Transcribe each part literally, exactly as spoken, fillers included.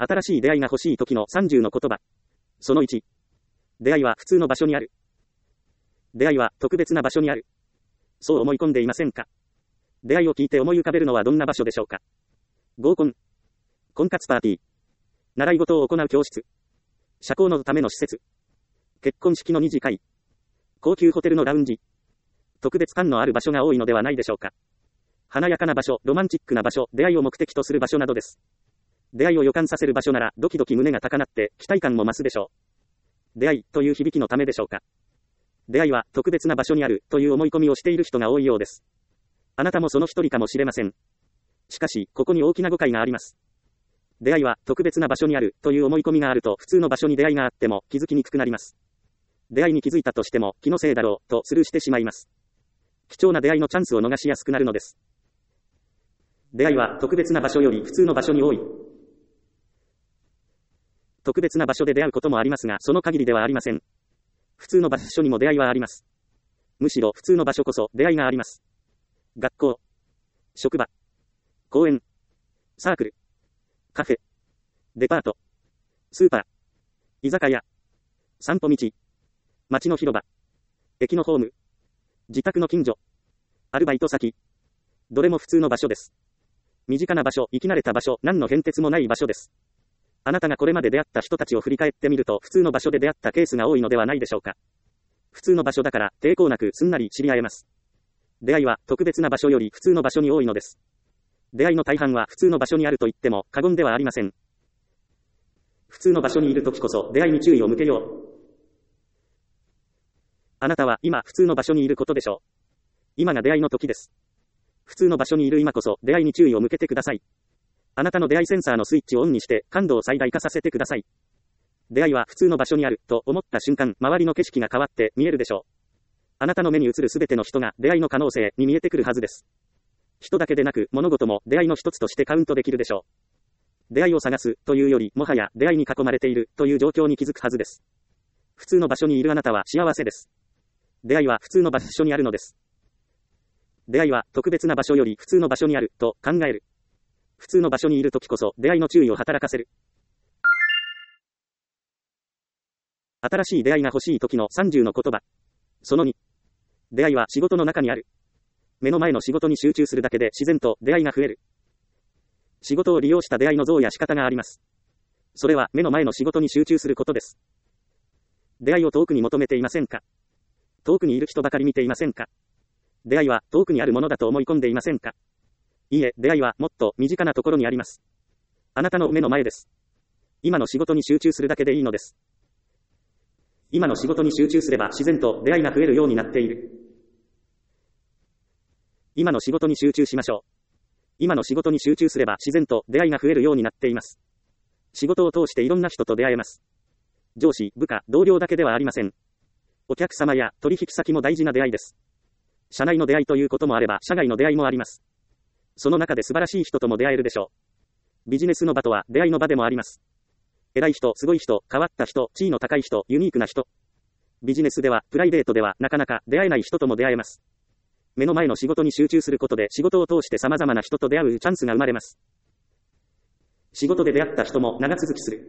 新しい出会いが欲しい時のさんじゅうの言葉。そのいち。出会いは普通の場所にある。出会いは特別な場所にある。そう思い込んでいませんか？出会いを聞いて思い浮かべるのはどんな場所でしょうか？合コン、婚活パーティー、習い事を行う教室、社交のための施設、結婚式の二次会、高級ホテルのラウンジ、特別感のある場所が多いのではないでしょうか。華やかな場所、ロマンチックな場所、出会いを目的とする場所などです。出会いを予感させる場所なら、ドキドキ胸が高鳴って期待感も増すでしょう。出会いという響きのためでしょうか。出会いは特別な場所にあるという思い込みをしている人が多いようです。あなたもその一人かもしれません。しかし、ここに大きな誤解があります。出会いは特別な場所にあるという思い込みがあると普通の場所に出会いがあっても気づきにくくなります。出会いに気づいたとしても気のせいだろうとスルーしてしまいます。貴重な出会いのチャンスを逃しやすくなるのです。出会いは特別な場所より普通の場所に多い。特別な場所で出会うこともありますが、その限りではありません。普通の場所にも出会いはあります。むしろ普通の場所こそ出会いがあります。学校、職場、公園、サークル、カフェ、デパート、スーパー、居酒屋、散歩道、街の広場、駅のホーム、自宅の近所、アルバイト先、どれも普通の場所です。身近な場所、生き慣れた場所、何の変哲もない場所です。あなたがこれまで出会った人たちを振り返ってみると、普通の場所で出会ったケースが多いのではないでしょうか。普通の場所だから抵抗なくすんなり知り合えます。出会いは特別な場所より普通の場所に多いのです。出会いの大半は普通の場所にあると言っても過言ではありません。普通の場所にいるときこそ出会いに注意を向けよう。あなたは今普通の場所にいることでしょう。今が出会いの時です。普通の場所にいる今こそ出会いに注意を向けてください。あなたの出会いセンサーのスイッチをオンにして感度を最大化させてください。出会いは普通の場所にあると思った瞬間、周りの景色が変わって見えるでしょう。あなたの目に映るすべての人が出会いの可能性に見えてくるはずです。人だけでなく物事も出会いの一つとしてカウントできるでしょう。出会いを探すというよりもはや出会いに囲まれているという状況に気づくはずです。普通の場所にいるあなたは幸せです。出会いは普通の場所にあるのです。出会いは特別な場所より普通の場所にあると考える。普通の場所にいるときこそ出会いの注意を働かせる。新しい出会いが欲しいときのさんじゅうの言葉。そのに。出会いは仕事の中にある。目の前の仕事に集中するだけで自然と出会いが増える。仕事を利用した出会いの像や仕方があります。それは目の前の仕事に集中することです。出会いを遠くに求めていませんか？遠くにいる人ばかり見ていませんか？出会いは遠くにあるものだと思い込んでいませんか？いいえ、出会いはもっと身近なところにあります。あなたの目の前です。今の仕事に集中するだけでいいのです。今の仕事に集中すれば自然と出会いが増えるようになっている。今の仕事に集中しましょう。今の仕事に集中すれば自然と出会いが増えるようになっています。仕事を通していろんな人と出会えます。上司、部下、同僚だけではありません。お客様や取引先も大事な出会いです。社内の出会いということもあれば社外の出会いもあります。その中で素晴らしい人とも出会えるでしょう。ビジネスの場とは出会いの場でもあります。偉い人、すごい人、変わった人、地位の高い人、ユニークな人。ビジネスでは、プライベートではなかなか出会えない人とも出会えます。目の前の仕事に集中することで仕事を通して様々な人と出会うチャンスが生まれます。仕事で出会った人も長続きする。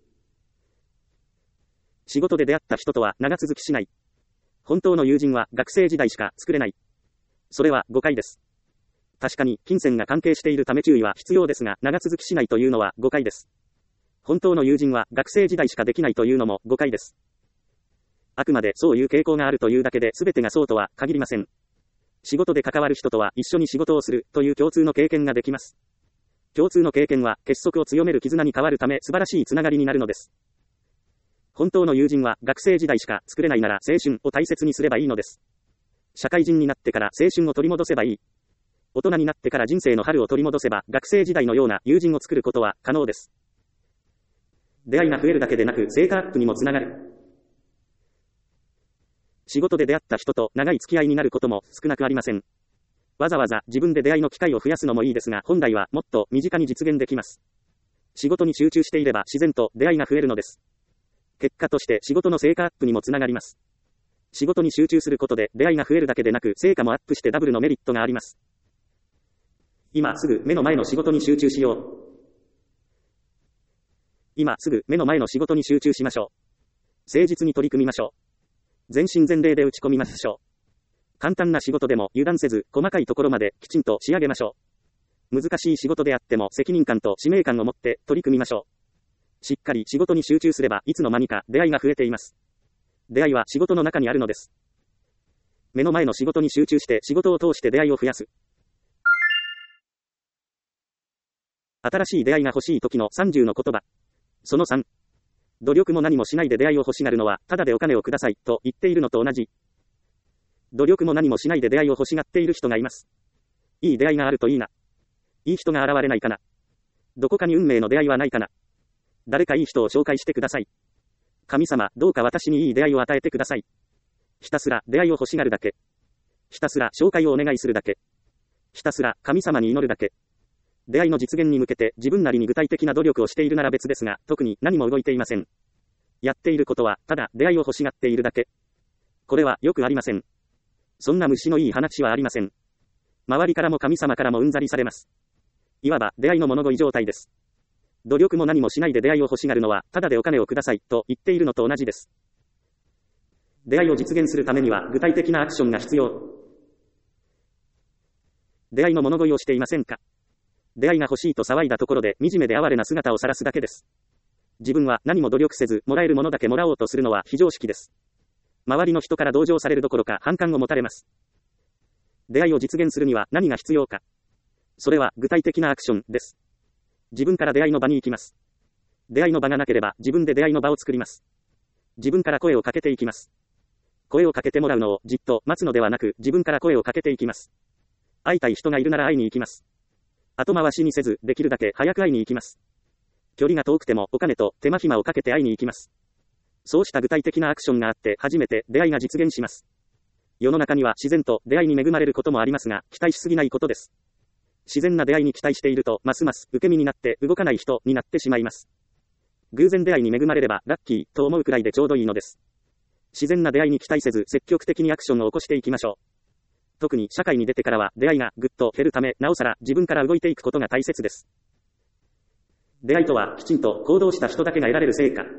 仕事で出会った人とは長続きしない。本当の友人は学生時代しか作れない。それは誤解です。確かに金銭が関係しているため注意は必要ですが、長続きしないというのは誤解です。本当の友人は学生時代しかできないというのも誤解です。あくまでそういう傾向があるというだけで全てがそうとは限りません。仕事で関わる人とは一緒に仕事をするという共通の経験ができます。共通の経験は結束を強める絆に変わるため素晴らしいつながりになるのです。本当の友人は学生時代しか作れないなら青春を大切にすればいいのです。社会人になってから青春を取り戻せばいい。大人になってから人生の春を取り戻せば学生時代のような友人を作ることは可能です。出会いが増えるだけでなく成果アップにもつながる。仕事で出会った人と長い付き合いになることも少なくありません。わざわざ自分で出会いの機会を増やすのもいいですが、本来はもっと身近に実現できます。仕事に集中していれば自然と出会いが増えるのです。結果として仕事の成果アップにもつながります。仕事に集中することで出会いが増えるだけでなく成果もアップしてダブルのメリットがあります。今すぐ目の前の仕事に集中しよう。 今すぐ目の前の仕事に集中しましょう。誠実に取り組みましょう。全身全霊で打ち込みましょう。簡単な仕事でも油断せず、細かいところまできちんと仕上げましょう。難しい仕事であっても責任感と使命感を持って取り組みましょう。しっかり仕事に集中すればいつの間にか出会いが増えています。出会いは仕事の中にあるのです。目の前の仕事に集中して仕事を通して出会いを増やす。新しい出会いが欲しい時のさんじゅうの言葉。そのさん。努力も何もしないで出会いを欲しがるのは、ただでお金をください、と言っているのと同じ。努力も何もしないで出会いを欲しがっている人がいます。いい出会いがあるといいな。いい人が現れないかな。どこかに運命の出会いはないかな。誰かいい人を紹介してください。神様、どうか私にいい出会いを与えてください。ひたすら出会いを欲しがるだけ。ひたすら紹介をお願いするだけ。ひたすら神様に祈るだけ。出会いの実現に向けて自分なりに具体的な努力をしているなら別ですが、特に何も動いていません。やっていることは、ただ出会いを欲しがっているだけ。これはよくありません。そんな虫のいい話はありません。周りからも神様からもうんざりされます。いわば出会いの物乞い状態です。努力も何もしないで出会いを欲しがるのは、ただでお金をください、と言っているのと同じです。出会いを実現するためには具体的なアクションが必要。出会いの物乞いをしていませんか？出会いが欲しいと騒いだところで惨めで哀れな姿を晒すだけです。自分は何も努力せず、もらえるものだけもらおうとするのは非常識です。周りの人から同情されるどころか反感を持たれます。出会いを実現するには何が必要か。それは具体的なアクションです。自分から出会いの場に行きます。出会いの場がなければ自分で出会いの場を作ります。自分から声をかけていきます。声をかけてもらうのをじっと待つのではなく、自分から声をかけていきます。会いたい人がいるなら会いに行きます。後回しにせず、できるだけ早く会いに行きます。距離が遠くてもお金と手間暇をかけて会いに行きます。そうした具体的なアクションがあって初めて出会いが実現します。世の中には自然と出会いに恵まれることもありますが、期待しすぎないことです。自然な出会いに期待していると、ますます受け身になって動かない人になってしまいます。偶然出会いに恵まれればラッキーと思うくらいでちょうどいいのです。自然な出会いに期待せず積極的にアクションを起こしていきましょう。特に社会に出てからは出会いがぐっと減るため、なおさら自分から動いていくことが大切です。出会いとはきちんと行動した人だけが得られる成果。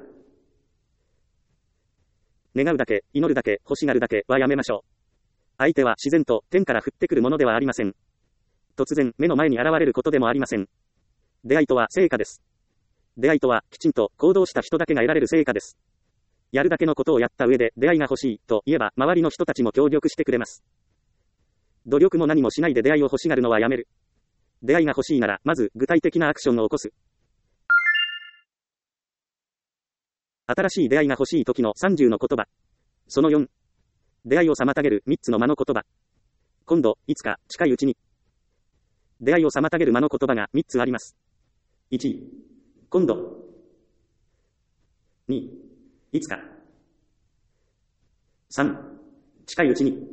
願うだけ、祈るだけ、欲しがるだけはやめましょう。相手は自然と天から降ってくるものではありません。突然目の前に現れることでもありません。出会いとは成果です。出会いとはきちんと行動した人だけが得られる成果です。やるだけのことをやった上で出会いが欲しいと言えば周りの人たちも協力してくれます。努力も何もしないで出会いを欲しがるのはやめる。出会いが欲しいならまず具体的なアクションを起こす。新しい出会いが欲しい時のさんじゅうの言葉。そのよん。出会いを妨げるみっつの間の言葉。今度、いつか、近いうちに。出会いを妨げる間の言葉がみっつあります。いち、今度。に、いつか。さん、近いうちに。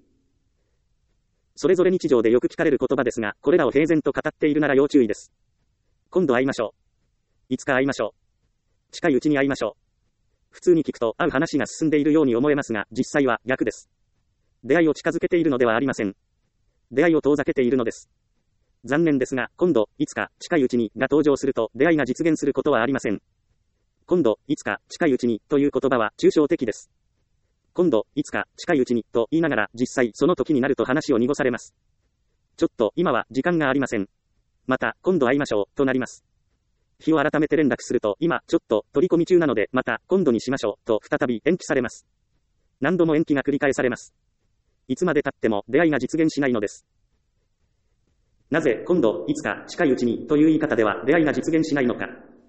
それぞれ日常でよく聞かれる言葉ですが、これらを平然と語っているなら要注意です。今度会いましょう。いつか会いましょう。近いうちに会いましょう。普通に聞くと会う話が進んでいるように思えますが、実際は逆です。出会いを近づけているのではありません。出会いを遠ざけているのです。残念ですが、今度、いつか、近いうちにが登場すると出会いが実現することはありません。今度、いつか、近いうちにという言葉は抽象的です。今度、いつか、近いうちにと言いながら実際その時になると話を濁されます。ちょっと今は時間がありません。また今度会いましょうとなります。日を改めて連絡すると今ちょっと取り込み中なのでまた今度にしましょうと再び延期されます。何度も延期が繰り返されます。いつまで経っても出会いが実現しないのです。なぜ今度、いつか、近いうちにという言い方では出会いが実現しないのか。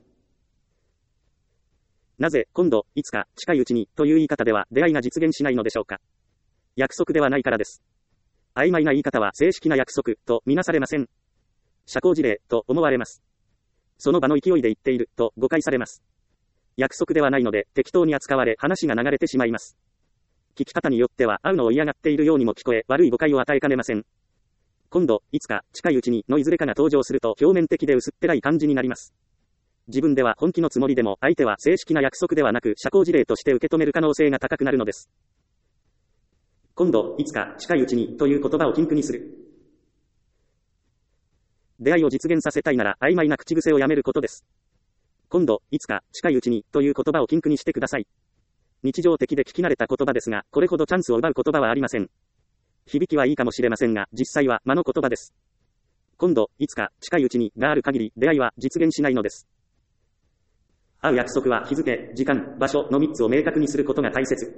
なぜ今度、いつか、近いうちにという言い方では出会いが実現しないのでしょうか。約束ではないからです。曖昧な言い方は正式な約束とみなされません。社交辞令と思われます。その場の勢いで言っていると誤解されます。約束ではないので適当に扱われ話が流れてしまいます。聞き方によっては会うのを嫌がっているようにも聞こえ悪い誤解を与えかねません。今度、いつか、近いうちにのいずれかが登場すると表面的で薄っぺらい感じになります。自分では本気のつもりでも相手は正式な約束ではなく社交辞令として受け止める可能性が高くなるのです。今度、いつか、近いうちにという言葉を禁句にする。出会いを実現させたいなら曖昧な口癖をやめることです。 今度、いつか、近いうちに、という言葉を禁句にしてください。日常的で聞き慣れた言葉ですが、これほどチャンスを奪う言葉はありません。響きはいいかもしれませんが、実際は間の言葉です。今度、いつか、近いうちに、がある限り、出会いは実現しないのです。会う約束は日付、時間、場所のみっつを明確にすることが大切。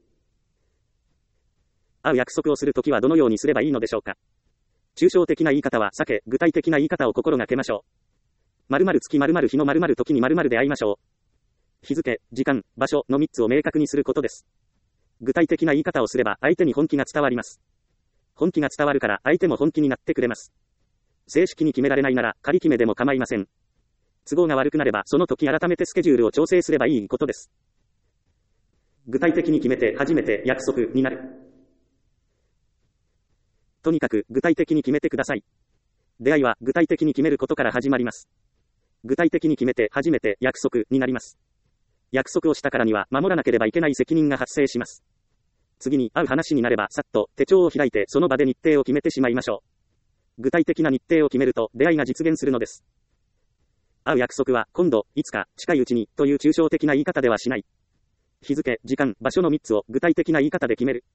会う約束をするときはどのようにすればいいのでしょうか。抽象的な言い方は避け、具体的な言い方を心がけましょう。〇〇月〇〇日の〇〇時に〇〇で会いましょう。日付、時間、場所のみっつを明確にすることです。具体的な言い方をすれば相手に本気が伝わります。本気が伝わるから相手も本気になってくれます。正式に決められないなら仮決めでも構いません。都合が悪くなればその時改めてスケジュールを調整すればいいことです。具体的に決めて初めて約束になる。とにかく具体的に決めてください。出会いは具体的に決めることから始まります。具体的に決めて初めて約束になります。約束をしたからには守らなければいけない責任が発生します。次に会う話になればさっと手帳を開いてその場で日程を決めてしまいましょう。具体的な日程を決めると出会いが実現するのです。会う約束は今度、いつか、近いうちにという抽象的な言い方ではしない。日付、時間、場所のみっつを具体的な言い方で決める。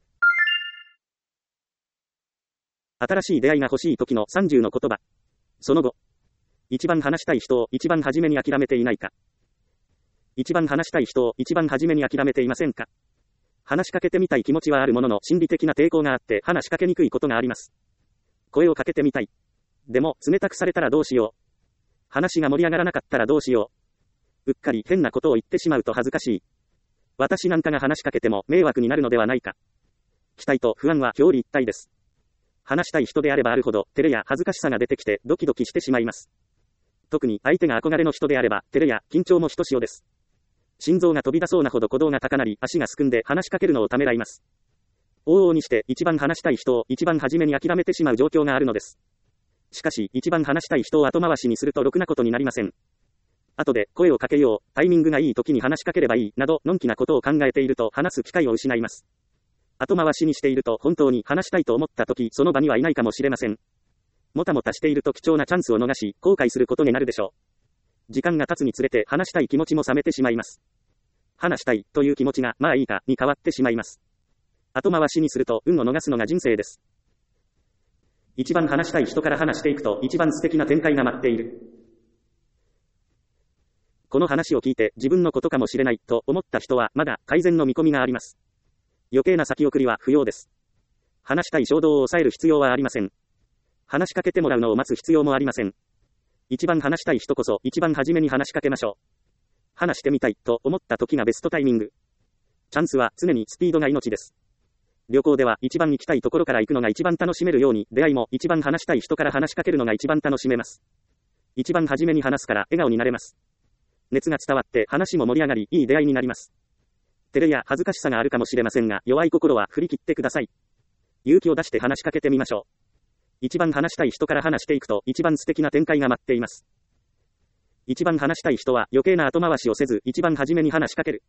新しい出会いが欲しい時のさんじゅうの言葉。その後。一番話したい人を一番初めに諦めていないか。一番話したい人を一番初めに諦めていませんか。話しかけてみたい気持ちはあるものの心理的な抵抗があって話しかけにくいことがあります。声をかけてみたい。でも冷たくされたらどうしよう。話が盛り上がらなかったらどうしよう。うっかり変なことを言ってしまうと恥ずかしい。私なんかが話しかけても迷惑になるのではないか。期待と不安は表裏一体です。話したい人であればあるほど照れや恥ずかしさが出てきてドキドキしてしまいます。特に相手が憧れの人であれば照れや緊張もひとしおです。心臓が飛び出そうなほど鼓動が高鳴り足がすくんで話しかけるのをためらいます。往々にして一番話したい人を一番初めに諦めてしまう状況があるのです。しかし一番話したい人を後回しにするとろくなことになりません。後で声をかけよう、タイミングがいい時に話しかければいいなどのんきなことを考えていると話す機会を失います。後回しにしていると本当に話したいと思った時その場にはいないかもしれません。もたもたしていると貴重なチャンスを逃し後悔することになるでしょう。時間が経つにつれて話したい気持ちも冷めてしまいます。話したいという気持ちがまあいいかに変わってしまいます。後回しにすると運を逃すのが人生です。一番話したい人から話していくと一番素敵な展開が待っている。この話を聞いて自分のことかもしれないと思った人はまだ改善の見込みがあります。余計な先送りは不要です。話したい衝動を抑える必要はありません。話しかけてもらうのを待つ必要もありません。一番話したい人こそ一番初めに話しかけましょう。話してみたいと思った時がベストタイミング。チャンスは常にスピードが命です。旅行では一番行きたいところから行くのが一番楽しめるように、出会いも一番話したい人から話しかけるのが一番楽しめます。一番初めに話すから笑顔になれます。熱が伝わって話も盛り上がり、いい出会いになります。照れや恥ずかしさがあるかもしれませんが、弱い心は振り切ってください。勇気を出して話しかけてみましょう。一番話したい人から話していくと一番素敵な展開が待っています。一番話したい人は余計な後回しをせず一番初めに話しかける。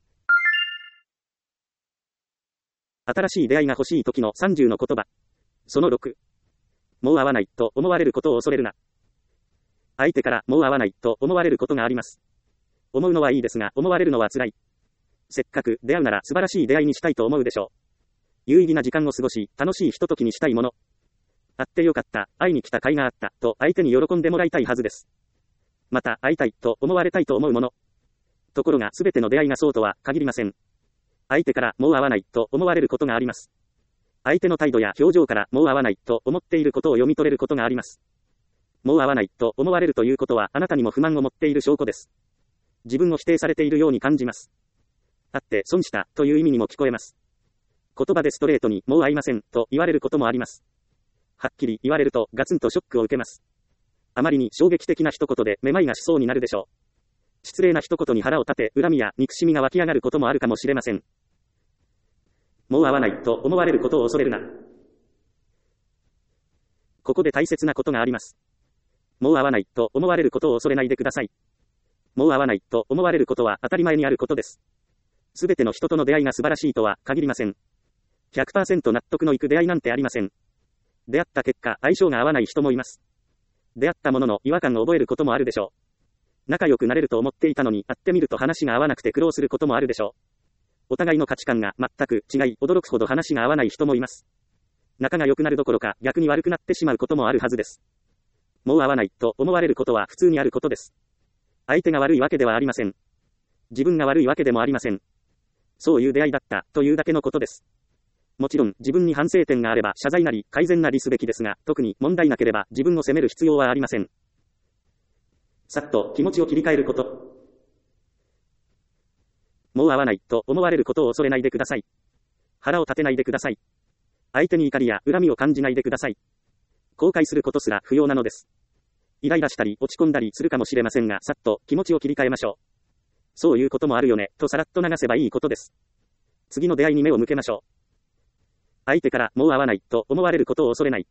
新しい出会いが欲しい時のさんじゅうの言葉。そのろく。もう会わないと思われることを恐れるな。相手からもう会わないと思われることがあります。思うのはいいですが思われるのは辛い。せっかく出会うなら素晴らしい出会いにしたいと思うでしょう。有意義な時間を過ごし楽しいひとときにしたいもの。会ってよかった、会いに来た甲斐があったと相手に喜んでもらいたいはずです。また会いたいと思われたいと思うもの。ところがすべての出会いがそうとは限りません。相手からもう会わないと思われることがあります。相手の態度や表情からもう会わないと思っていることを読み取れることがあります。もう会わないと思われるということはあなたにも不満を持っている証拠です。自分を否定されているように感じます。会って損したという意味にも聞こえます。言葉でストレートにもう会いませんと言われることもあります。はっきり言われるとガツンとショックを受けます。あまりに衝撃的な一言でめまいがしそうになるでしょう。失礼な一言に腹を立て恨みや憎しみが湧き上がることもあるかもしれません。もう会わないと思われることを恐れるな。ここで大切なことがあります。もう会わないと思われることを恐れないでください。もう会わないと思われることは当たり前にあることです。すべての人との出会いが素晴らしいとは限りません。ひゃくパーセント 納得のいく出会いなんてありません。出会った結果、相性が合わない人もいます。出会ったものの違和感を覚えることもあるでしょう。 仲良くなれると思っていたのに、会ってみると話が合わなくて苦労することもあるでしょう。お互いの価値観が全く違い、驚くほど話が合わない人もいます。仲が良くなるどころか、逆に悪くなってしまうこともあるはずです。もう合わないと思われることは普通にあることです。相手が悪いわけではありません。自分が悪いわけでもありません。そういう出会いだったというだけのことです。もちろん自分に反省点があれば謝罪なり改善なりすべきですが、特に問題なければ自分を責める必要はありません。さっと気持ちを切り替えること。もう会わないと思われることを恐れないでください。腹を立てないでください。相手に怒りや恨みを感じないでください。後悔することすら不要なのです。イライラしたり落ち込んだりするかもしれませんが、さっと気持ちを切り替えましょう。そういうこともあるよね、とさらっと流せばいいことです。次の出会いに目を向けましょう。相手からもう会わないと思われることを恐れない。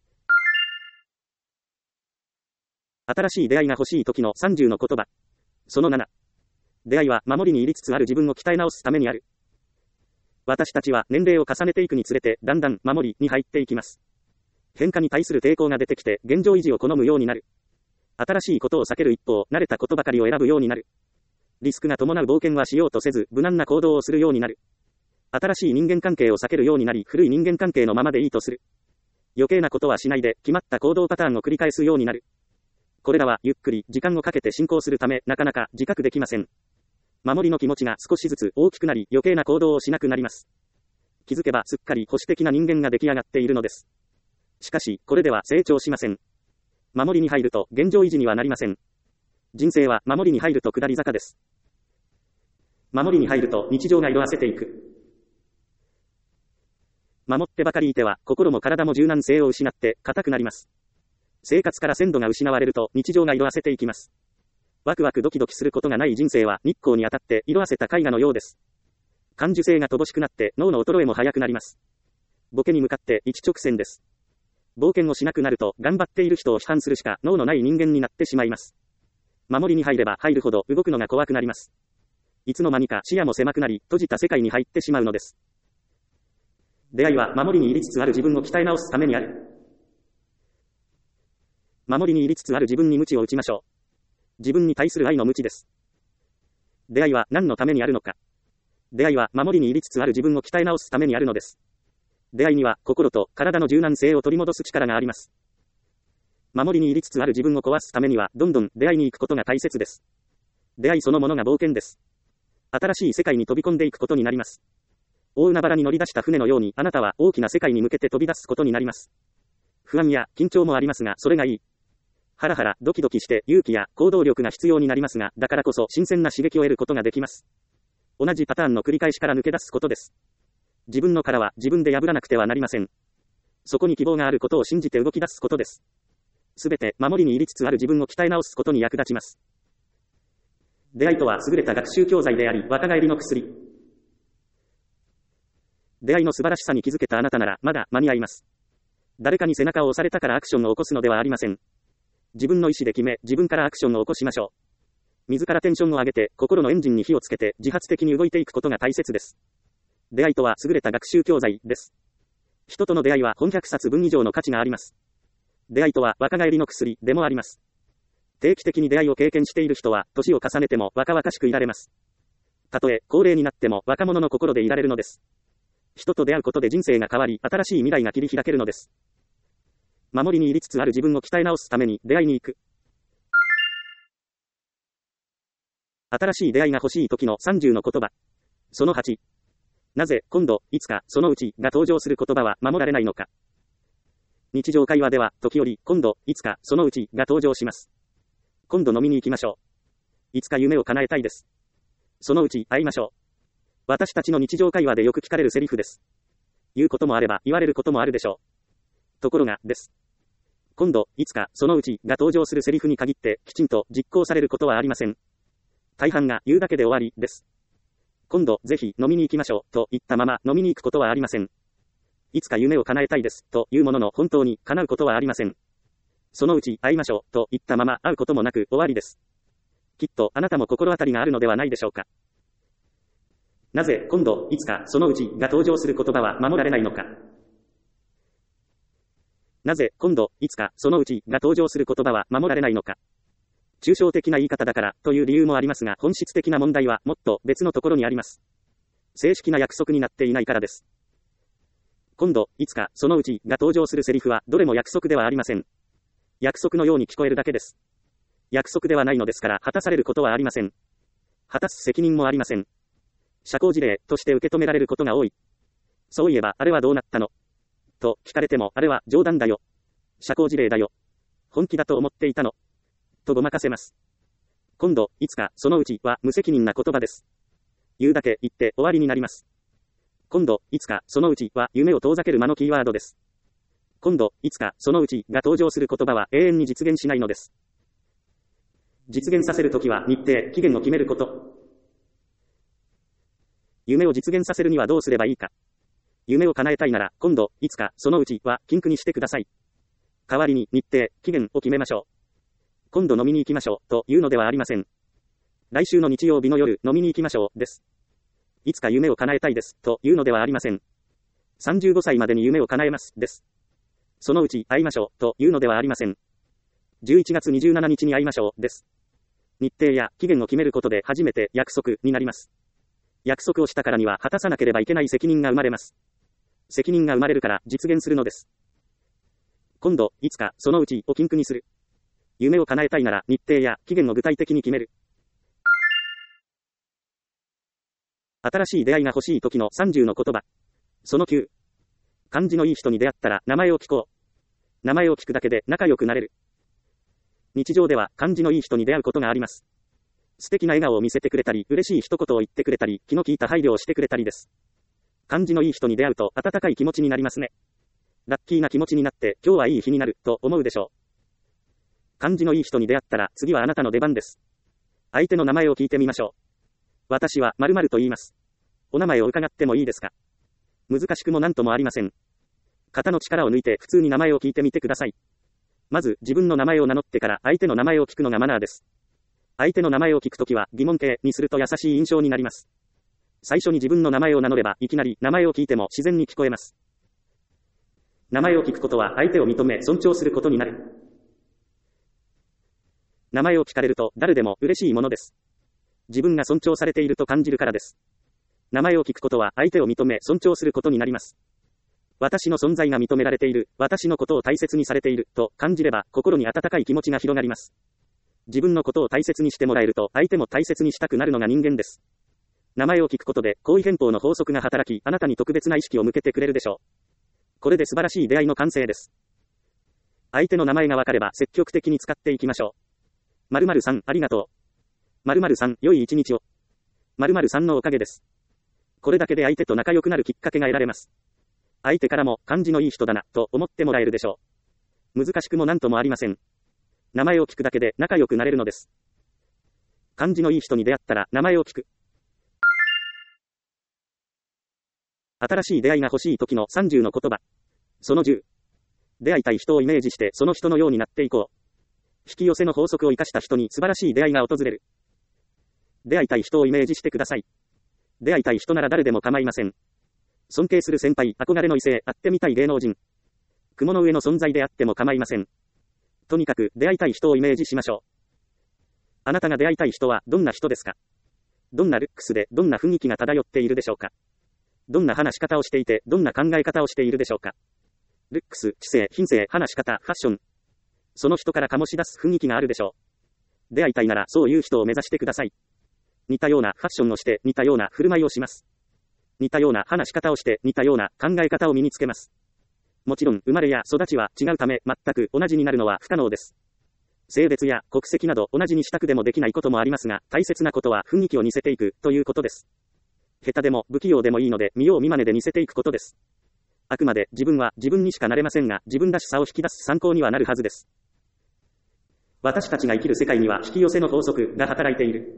新しい出会いが欲しい時のさんじゅうの言葉。そのなな。出会いは守りに入りつつある自分を鍛え直すためにある。私たちは年齢を重ねていくにつれてだんだん守りに入っていきます。変化に対する抵抗が出てきて現状維持を好むようになる。新しいことを避ける一方、慣れたことばかりを選ぶようになる。リスクが伴う冒険はしようとせず、無難な行動をするようになる。新しい人間関係を避けるようになり、古い人間関係のままでいいとする。余計なことはしないで、決まった行動パターンを繰り返すようになる。これらはゆっくり時間をかけて進行するため、なかなか自覚できません。守りの気持ちが少しずつ大きくなり、余計な行動をしなくなります。気づけばすっかり保守的な人間が出来上がっているのです。しかし、これでは成長しません。守りに入ると現状維持にはなりません。人生は守りに入ると下り坂です。守りに入ると日常が色あせていく。守ってばかりいては心も体も柔軟性を失って硬くなります。生活から鮮度が失われると日常が色あせていきます。ワクワクドキドキすることがない人生は日光に当たって色あせた絵画のようです。感受性が乏しくなって脳の衰えも早くなります。ボケに向かって一直線です。冒険をしなくなると頑張っている人を批判するしか脳のない人間になってしまいます。守りに入れば入るほど動くのが怖くなります。いつの間にか視野も狭くなり、閉じた世界に入ってしまうのです。出会いは守りに入りつつある自分を鍛え直すためにある。守りに入りつつある自分に鞭を打ちましょう。自分に対する愛の鞭です。出会いは何のためにあるのか。出会いは守りに入りつつある自分を鍛え直すためにあるのです。出会いには心と体の柔軟性を取り戻す力があります。守りに入りつつある自分を壊すためにはどんどん出会いに行くことが大切です。出会いそのものが冒険です。新しい世界に飛び込んでいくことになります。大海原に乗り出した船のようにあなたは大きな世界に向けて飛び出すことになります。不安や緊張もありますが、それがいい。ハラハラドキドキして勇気や行動力が必要になりますが、だからこそ新鮮な刺激を得ることができます。同じパターンの繰り返しから抜け出すことです。自分の殻は自分で破らなくてはなりません。そこに希望があることを信じて動き出すことです。すべて守りに入りつつある自分を鍛え直すことに役立ちます。出会いとは優れた学習教材であり、若返りの薬。出会いの素晴らしさに気づけたあなたなら、まだ間に合います。誰かに背中を押されたからアクションを起こすのではありません。自分の意思で決め、自分からアクションを起こしましょう。自らテンションを上げて、心のエンジンに火をつけて、自発的に動いていくことが大切です。出会いとは優れた学習教材です。人との出会いは本ひゃくさつぶん以上の価値があります。出会いとは若返りの薬でもあります。定期的に出会いを経験している人は、年を重ねても若々しくいられます。たとえ高齢になっても若者の心でいられるのです。人と出会うことで人生が変わり、新しい未来が切り開けるのです。守りに入りつつある自分を鍛え直すために出会いに行く。新しい出会いが欲しい時のさんじゅうの言葉。そのはち。なぜ、今度、いつか、そのうちが登場する言葉は守られないのか。日常会話では、時折、今度、いつか、そのうちが登場します。今度飲みに行きましょう。いつか夢を叶えたいです。そのうち会いましょう。私たちの日常会話でよく聞かれるセリフです。言うこともあれば言われることもあるでしょう。ところが、です。今度、いつか、そのうちが登場するセリフに限って、きちんと実行されることはありません。大半が言うだけで終わり、です。今度、ぜひ飲みに行きましょう、と言ったまま飲みに行くことはありません。いつか夢を叶えたいです、というものの本当に叶うことはありません。そのうち会いましょう、と言ったまま会うこともなく終わりです。きっとあなたも心当たりがあるのではないでしょうか。なぜ、今度、いつか、そのうちが登場する言葉は守られないのか。なぜ、今度、いつか、そのうちが登場する言葉は守られないのか。 抽象的な言い方だからという理由もありますが、本質的な問題はもっと別のところにあります。正式な約束になっていないからです。今度、いつか、そのうちが登場するセリフはどれも約束ではありません。約束のように聞こえるだけです。約束ではないのですから、果たされることはありません。果たす責任もありません。社交辞令として受け止められることが多い。そういえば、あれはどうなったのと聞かれても、あれは冗談だよ。社交辞令だよ。本気だと思っていたの。とごまかせます。今度、いつか、そのうちは無責任な言葉です。言うだけ言って終わりになります。今度、いつか、そのうちは夢を遠ざける魔のキーワードです。今度、いつか、そのうちが登場する言葉は永遠に実現しないのです。実現させるときは日程、期限を決めること。夢を実現させるにはどうすればいいか。夢を叶えたいなら、今度、いつか、そのうちは禁句にしてください。代わりに日程、期限を決めましょう。今度飲みに行きましょう、というのではありません。来週の日曜日の夜、飲みに行きましょう、です。いつか夢を叶えたいです、というのではありません。さんじゅうごさいまでに夢を叶えます、です。そのうち会いましょう、というのではありません。じゅういちがつにじゅうしちにちに会いましょう、です。日程や期限を決めることで初めて約束になります。約束をしたからには果たさなければいけない責任が生まれます。責任が生まれるから実現するのです。今度、いつか、そのうちを禁句にする。夢を叶えたいなら日程や期限を具体的に決める。新しい出会いが欲しい時のさんじゅうの言葉。そのきゅう。感じのいい人に出会ったら名前を聞こう。名前を聞くだけで仲良くなれる。日常では感じのいい人に出会うことがあります。素敵な笑顔を見せてくれたり、嬉しい一言を言ってくれたり、気の利いた配慮をしてくれたりです。感じのいい人に出会うと温かい気持ちになりますね。ラッキーな気持ちになって今日はいい日になると思うでしょう。感じのいい人に出会ったら次はあなたの出番です。相手の名前を聞いてみましょう。私は〇〇と言います。お名前を伺ってもいいですか？難しくも何ともありません。肩の力を抜いて普通に名前を聞いてみてください。まず自分の名前を名乗ってから相手の名前を聞くのがマナーです。相手の名前を聞くときは疑問形にすると優しい印象になります。最初に自分の名前を名乗ればいきなり名前を聞いても自然に聞こえます。名前を聞くことは相手を認め尊重することになる。名前を聞かれると誰でも嬉しいものです。自分が尊重されていると感じるからです。名前を聞くことは相手を認め尊重することになります。私の存在が認められている、私のことを大切にされていると感じれば心に温かい気持ちが広がります。自分のことを大切にしてもらえると相手も大切にしたくなるのが人間です。名前を聞くことで行為憲法の法則が働き、あなたに特別な意識を向けてくれるでしょう。これで素晴らしい出会いの完成です。相手の名前がわかれば積極的に使っていきましょう。〇〇さんありがとう。〇〇さん良い一日を。〇〇さんのおかげです。これだけで相手と仲良くなるきっかけが得られます。相手からも感じのいい人だなと思ってもらえるでしょう。難しくも何ともありません。名前を聞くだけで仲良くなれるのです。感じのいい人に出会ったら名前を聞く。新しい出会いが欲しい時のさんじゅうの言葉。そのじゅう。出会いたい人をイメージしてその人のようになっていこう。引き寄せの法則を生かした人に素晴らしい出会いが訪れる。出会いたい人をイメージしてください。出会いたい人なら誰でも構いません。尊敬する先輩、憧れの異性、会ってみたい芸能人。雲の上の存在であっても構いません。とにかく出会いたい人をイメージしましょう。あなたが出会いたい人はどんな人ですか？どんなルックスでどんな雰囲気が漂っているでしょうか？どんな話し方をしていてどんな考え方をしているでしょうか？ルックス、知性、品性、話し方、ファッション。その人から醸し出す雰囲気があるでしょう。出会いたいならそういう人を目指してください。似たようなファッションをして似たような振る舞いをします。似たような話し方をして似たような考え方を身につけます。もちろん生まれや育ちは違うため全く同じになるのは不可能です。性別や国籍など同じにしたくでもできないこともありますが、大切なことは雰囲気を似せていくということです。下手でも不器用でもいいので見よう見まねで似せていくことです。あくまで自分は自分にしかなれませんが、自分らしさを引き出す参考にはなるはずです。私たちが生きる世界には引き寄せの法則が働いている。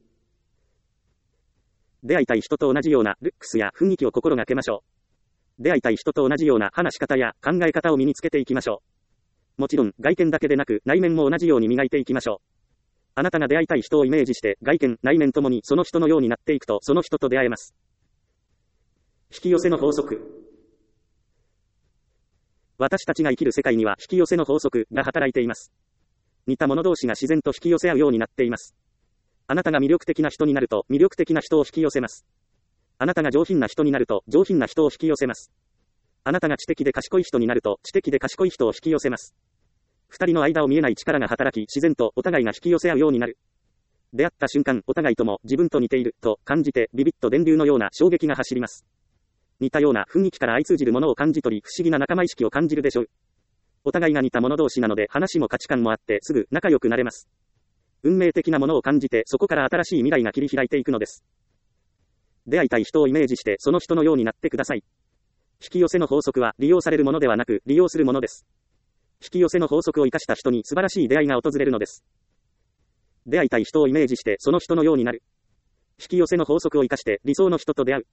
出会いたい人と同じようなルックスや雰囲気を心がけましょう。出会いたい人と同じような話し方や考え方を身につけていきましょう。もちろん外見だけでなく内面も同じように磨いていきましょう。あなたが出会いたい人をイメージして外見、内面ともにその人のようになっていくとその人と出会えます。引き寄せの法則。私たちが生きる世界には引き寄せの法則が働いています。 似た者同士が自然と引き寄せ合うようになっています。あなたが魅力的な人になると、魅力的な人を引き寄せます。あなたが上品な人になると、上品な人を引き寄せます。あなたが知的で賢い人になると、知的で賢い人を引き寄せます。二人の間を見えない力が働き、自然とお互いが引き寄せ合うようになる。出会った瞬間、お互いとも自分と似ていると感じて、ビビッと電流のような衝撃が走ります。似たような雰囲気から相通じるものを感じ取り、不思議な仲間意識を感じるでしょう。お互いが似た者同士なので、話も価値観もあって、すぐ仲良くなれます。運命的なものを感じて、そこから新しい未来が切り開いていくのです。出会いたい人をイメージして、その人のようになってください。引き寄せの法則は、利用されるものではなく、利用するものです。引き寄せの法則を生かした人に素晴らしい出会いが訪れるのです。出会いたい人をイメージして、その人のようになる。引き寄せの法則を生かして、理想の人と出会う。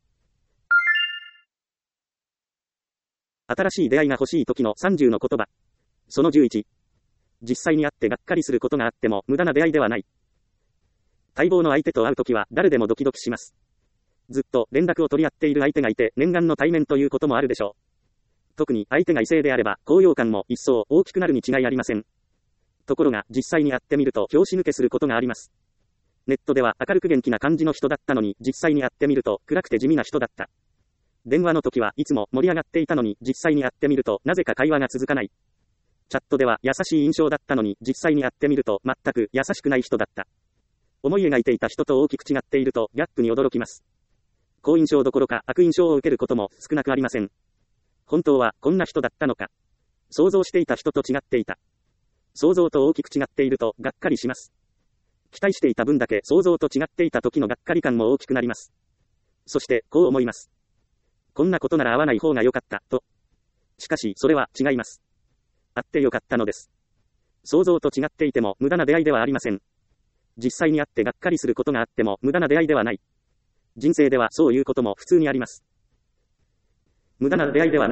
新しい出会いが欲しい時のさんじゅうの言葉。そのじゅういち。実際に会ってがっかりすることがあっても無駄な出会いではない。待望の相手と会うときは誰でもドキドキします。ずっと連絡を取り合っている相手がいて念願の対面ということもあるでしょう。特に相手が異性であれば高揚感も一層大きくなるに違いありません。ところが実際に会ってみると拍子抜けすることがあります。ネットでは明るく元気な感じの人だったのに実際に会ってみると暗くて地味な人だった。電話の時はいつも盛り上がっていたのに実際に会ってみるとなぜか会話が続かない。チャットでは優しい印象だったのに実際に会ってみると全く優しくない人だった。思い描いていた人と大きく違っているとギャップに驚きます。好印象どころか悪印象を受けることも少なくありません。本当はこんな人だったのか。想像していた人と違っていた。想像と大きく違っているとがっかりします。期待していた分だけ想像と違っていた時のがっかり感も大きくなります。そしてこう思います。こんなことなら会わない方が良かった、と。しかしそれは違います。会って良かったのです。想像と違っていても無駄な出会いではありません。実際に会ってがっかりすることがあっても無駄な出会いではない。人生ではそういうことも普通にあります。無駄な出会いではない。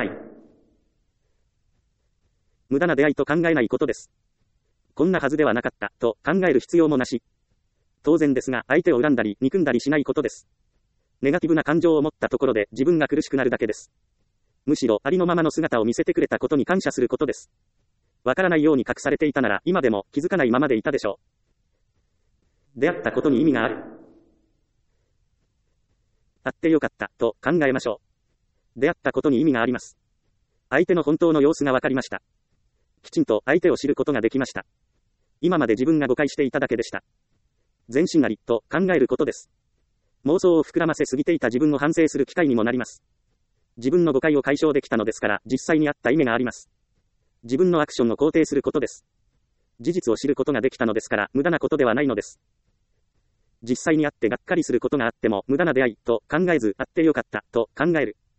無駄な出会いと考えないことです。こんなはずではなかった、と考える必要もなし。当然ですが、相手を恨んだり、憎んだりしないことです。ネガティブな感情を持ったところで自分が苦しくなるだけです。むしろありのままの姿を見せてくれたことに感謝することです。わからないように隠されていたなら今でも気づかないままでいたでしょう。出会ったことに意味がある。会ってよかった、と考えましょう。出会ったことに意味があります。相手の本当の様子がわかりました。きちんと相手を知ることができました。今まで自分が誤解していただけでした。前進あり、と考えることです。妄想を膨らませすぎていた自分を反省する機会にもなります。自分の誤解を解消できたのですから、実際にあった意味があります。自分のアクションを肯定することです。事実を知ることができたのですから、無駄なことではないのです。実際に会ってがっかりすることがあっても、無駄な出会い、と考えず、会ってよかった、と考える。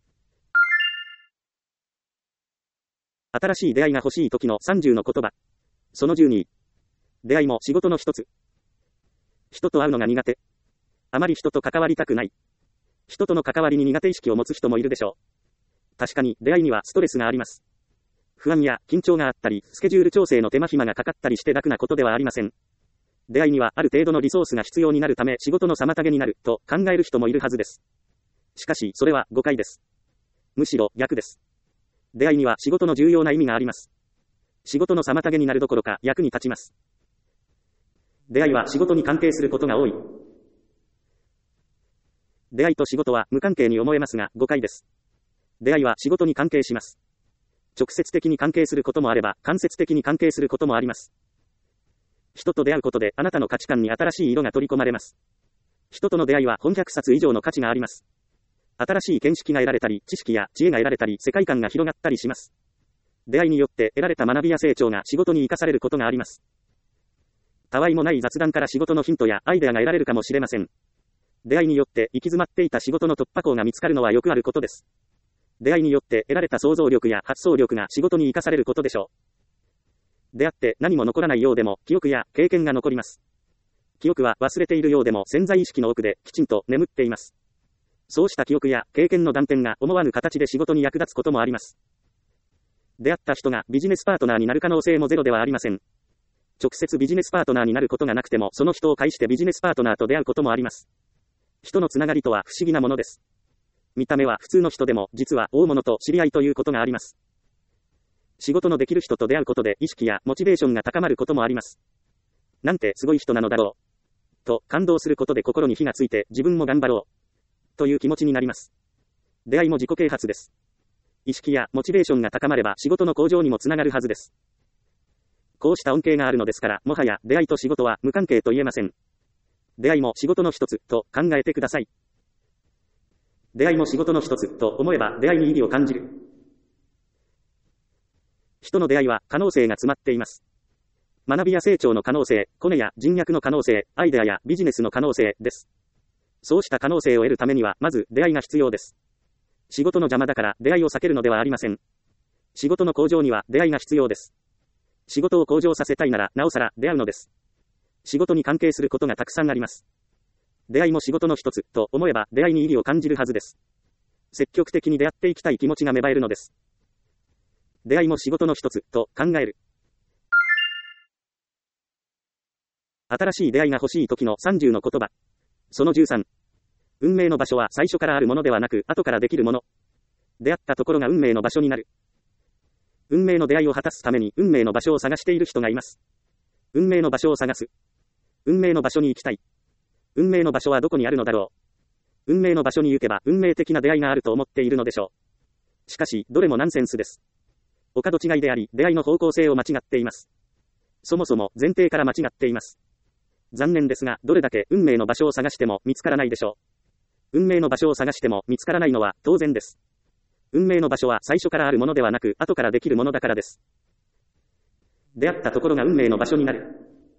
新しい出会いが欲しい時のさんじゅうの言葉。そのじゅうに。出会いも仕事の一つ。人と会うのが苦手。あまり人と関わりたくない。人との関わりに苦手意識を持つ人もいるでしょう。確かに出会いにはストレスがあります。不安や緊張があったり、スケジュール調整の手間暇がかかったりして楽なことではありません。出会いにはある程度のリソースが必要になるため仕事の妨げになると考える人もいるはずです。しかしそれは誤解です。むしろ逆です。出会いには仕事の重要な意味があります。仕事の妨げになるどころか役に立ちます。出会いは仕事に関係することが多い。出会いと仕事は無関係に思えますが誤解です。出会いは仕事に関係します。直接的に関係することもあれば間接的に関係することもあります。人と出会うことであなたの価値観に新しい色が取り込まれます。人との出会いは本ひゃくさつ以上の価値があります。新しい見識が得られたり、知識や知恵が得られたり、世界観が広がったりします。出会いによって得られた学びや成長が仕事に生かされることがあります。たわいもない雑談から仕事のヒントやアイデアが得られるかもしれません。出会いによって行き詰まっていた仕事の突破口が見つかるのはよくあることです。出会いによって得られた想像力や発想力が仕事に生かされることでしょう。出会って何も残らないようでも記憶や経験が残ります。記憶は忘れているようでも潜在意識の奥できちんと眠っています。そうした記憶や経験の断片が思わぬ形で仕事に役立つこともあります。出会った人がビジネスパートナーになる可能性もゼロではありません。直接ビジネスパートナーになることがなくてもその人を介してビジネスパートナーと出会うこともあります。人のつながりとは不思議なものです。見た目は普通の人でも実は大物と知り合いということがあります。 仕事のできる人と出会うことで意識やモチベーションが高まることもあります。なんてすごい人なのだろう。と感動することで心に火がついて自分も頑張ろう。という気持ちになります。出会いも自己啓発です。意識やモチベーションが高まれば仕事の向上にもつながるはずです。こうした恩恵があるのですから、もはや出会いと仕事は無関係と言えません。出会いも仕事の一つと考えてください。出会いも仕事の一つと思えば出会いに意義を感じる。人の出会いは可能性が詰まっています。学びや成長の可能性、コネや人脈の可能性、アイデアやビジネスの可能性です。そうした可能性を得るためには、まず出会いが必要です。仕事の邪魔だから出会いを避けるのではありません。仕事の向上には出会いが必要です。仕事を向上させたいなら、なおさら出会うのです。仕事に関係することがたくさんあります。出会いも仕事の一つと思えば出会いに意義を感じるはずです。積極的に出会っていきたい気持ちが芽生えるのです。出会いも仕事の一つと考える。新しい出会いが欲しい時のさんじゅうの言葉。そのじゅうさん。運命の場所は最初からあるものではなく、後からできるもの。出会ったところが運命の場所になる。運命の出会いを果たすために運命の場所を探している人がいます。運命の場所を探す。運命の場所に行きたい。運命の場所はどこにあるのだろう。運命の場所に行けば運命的な出会いがあると思っているのでしょう。しかし、どれもナンセンスです。お門違いであり、出会いの方向性を間違っています。そもそも前提から間違っています。残念ですが、どれだけ運命の場所を探しても見つからないでしょう。運命の場所を探しても見つからないのは当然です。運命の場所は最初からあるものではなく、後からできるものだからです。出会ったところが運命の場所になる。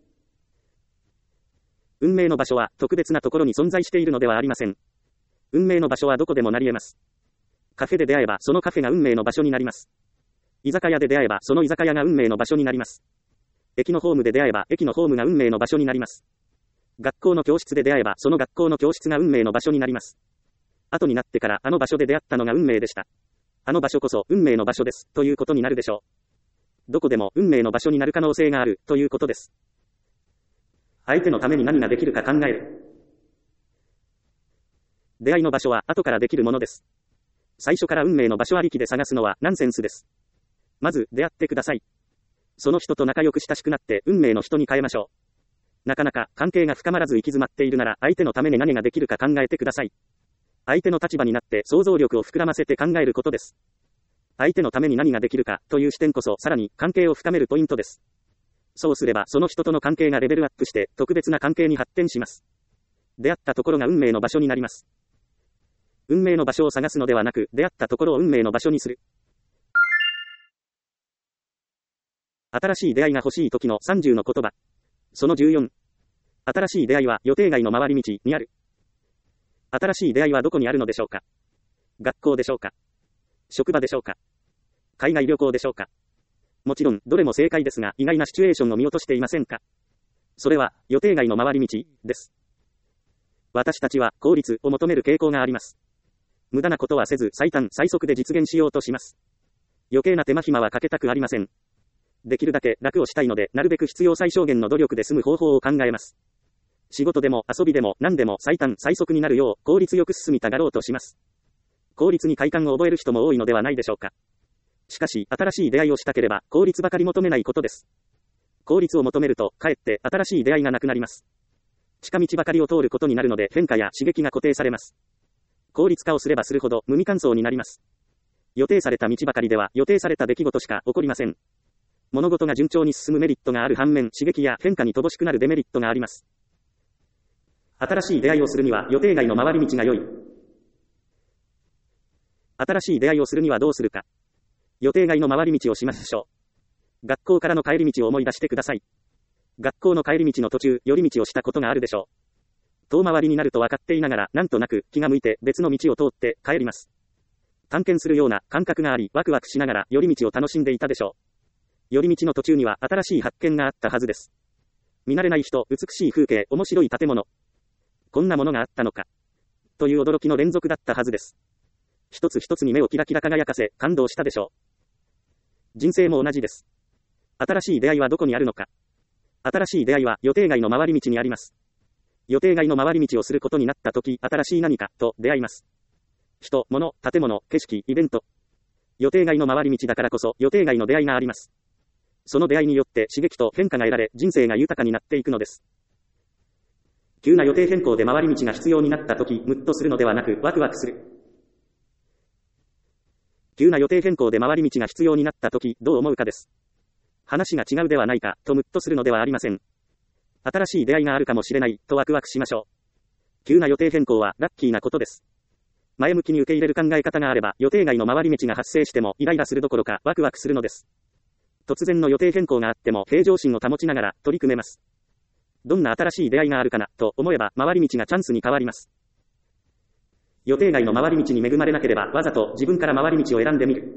運命の場所は特別なところに存在しているのではありません。運命の場所はどこでもなり得ます。カフェで出会えばそのカフェが運命の場所になります。居酒屋で出会えばその居酒屋が運命の場所になります。駅のホームで出会えば駅のホームが運命の場所になります。学校の教室で出会えばその学校の教室が運命の場所になります。後になってからあの場所で出会ったのが運命でした。あの場所こそ運命の場所ですということになるでしょう。どこでも運命の場所になる可能性があるということです。相手のために何ができるか考える。出会いの場所は後からできるものです。最初から運命の場所ありきで探すのはナンセンスです。まず出会ってください。その人と仲良く親しくなって運命の人に変えましょう。なかなか関係が深まらず行き詰まっているなら相手のために何ができるか考えてください。相手の立場になって想像力を膨らませて考えることです。相手のために何ができるかという視点こそさらに関係を深めるポイントです。そうすればその人との関係がレベルアップして特別な関係に発展します。出会ったところが運命の場所になります。運命の場所を探すのではなく、出会ったところを運命の場所にする。新しい出会いが欲しい時のさんじゅうの言葉。そのじゅうよん。新しい出会いは予定外の回り道にある。新しい出会いはどこにあるのでしょうか。学校でしょうか。職場でしょうか。海外旅行でしょうか。もちろん、どれも正解ですが、意外なシチュエーションを見落としていませんか。それは、予定外の回り道です。私たちは効率を求める傾向があります。無駄なことはせず、最短、最速で実現しようとします。余計な手間暇はかけたくありません。できるだけ楽をしたいので、なるべく必要最小限の努力で済む方法を考えます。仕事でも遊びでも何でも最短、最速になるよう、効率よく進みたがろうとします。効率に快感を覚える人も多いのではないでしょうか。しかし、新しい出会いをしたければ、効率ばかり求めないことです。効率を求めると、かえって新しい出会いがなくなります。近道ばかりを通ることになるので、変化や刺激が固定されます。効率化をすればするほど、無味乾燥になります。予定された道ばかりでは、予定された出来事しか起こりません。物事が順調に進むメリットがある反面、刺激や変化に乏しくなるデメリットがあります。新しい出会いをするには、予定外の回り道が良い。新しい出会いをするにはどうするか。予定外の回り道をしましょう。学校からの帰り道を思い出してください。学校の帰り道の途中、寄り道をしたことがあるでしょう。遠回りになると分かっていながら、なんとなく気が向いて別の道を通って帰ります。探検するような感覚があり、ワクワクしながら寄り道を楽しんでいたでしょう。寄り道の途中には新しい発見があったはずです。見慣れない人、美しい風景、面白い建物。こんなものがあったのか。という驚きの連続だったはずです。一つ一つに目をキラキラ輝かせ、感動したでしょう。人生も同じです。新しい出会いはどこにあるのか。新しい出会いは予定外の回り道にあります。予定外の回り道をすることになったとき、新しい何かと出会います。人、物、建物、景色、イベント。 予定外の回り道だからこそ予定外の出会いがあります。その出会いによって刺激と変化が得られ、人生が豊かになっていくのです。急な予定変更で回り道が必要になったとき、ムッとするのではなく、ワクワクする。急な予定変更で回り道が必要になったとき、どう思うかです。話が違うではないか、とムッとするのではありません。新しい出会いがあるかもしれない、とワクワクしましょう。急な予定変更は、ラッキーなことです。前向きに受け入れる考え方があれば、予定外の回り道が発生しても、イライラするどころか、ワクワクするのです。突然の予定変更があっても、平常心を保ちながら、取り組めます。どんな新しい出会いがあるかな、と思えば、回り道がチャンスに変わります。予定外の回り道に恵まれなければ、わざと自分から回り道を選んでみる。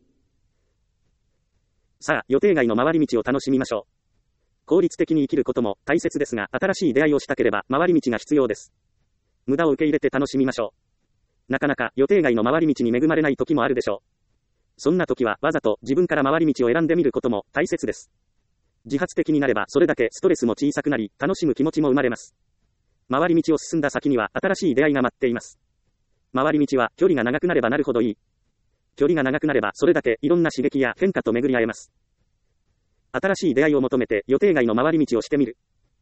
さあ、予定外の回り道を楽しみましょう。効率的に生きることも大切ですが、新しい出会いをしたければ、回り道が必要です。無駄を受け入れて楽しみましょう。なかなか予定外の回り道に恵まれない時もあるでしょう。そんな時はわざと自分から回り道を選んでみることも大切です。自発的になればそれだけストレスも小さくなり、楽しむ気持ちも生まれます。回り道を進んだ先には新しい出会いが待っています。回り道は距離が長くなればなるほどいい。距離が長くなればそれだけいろんな刺激や変化と巡り合えます。新しい出会いを求めて予定外の回り道をしてみる。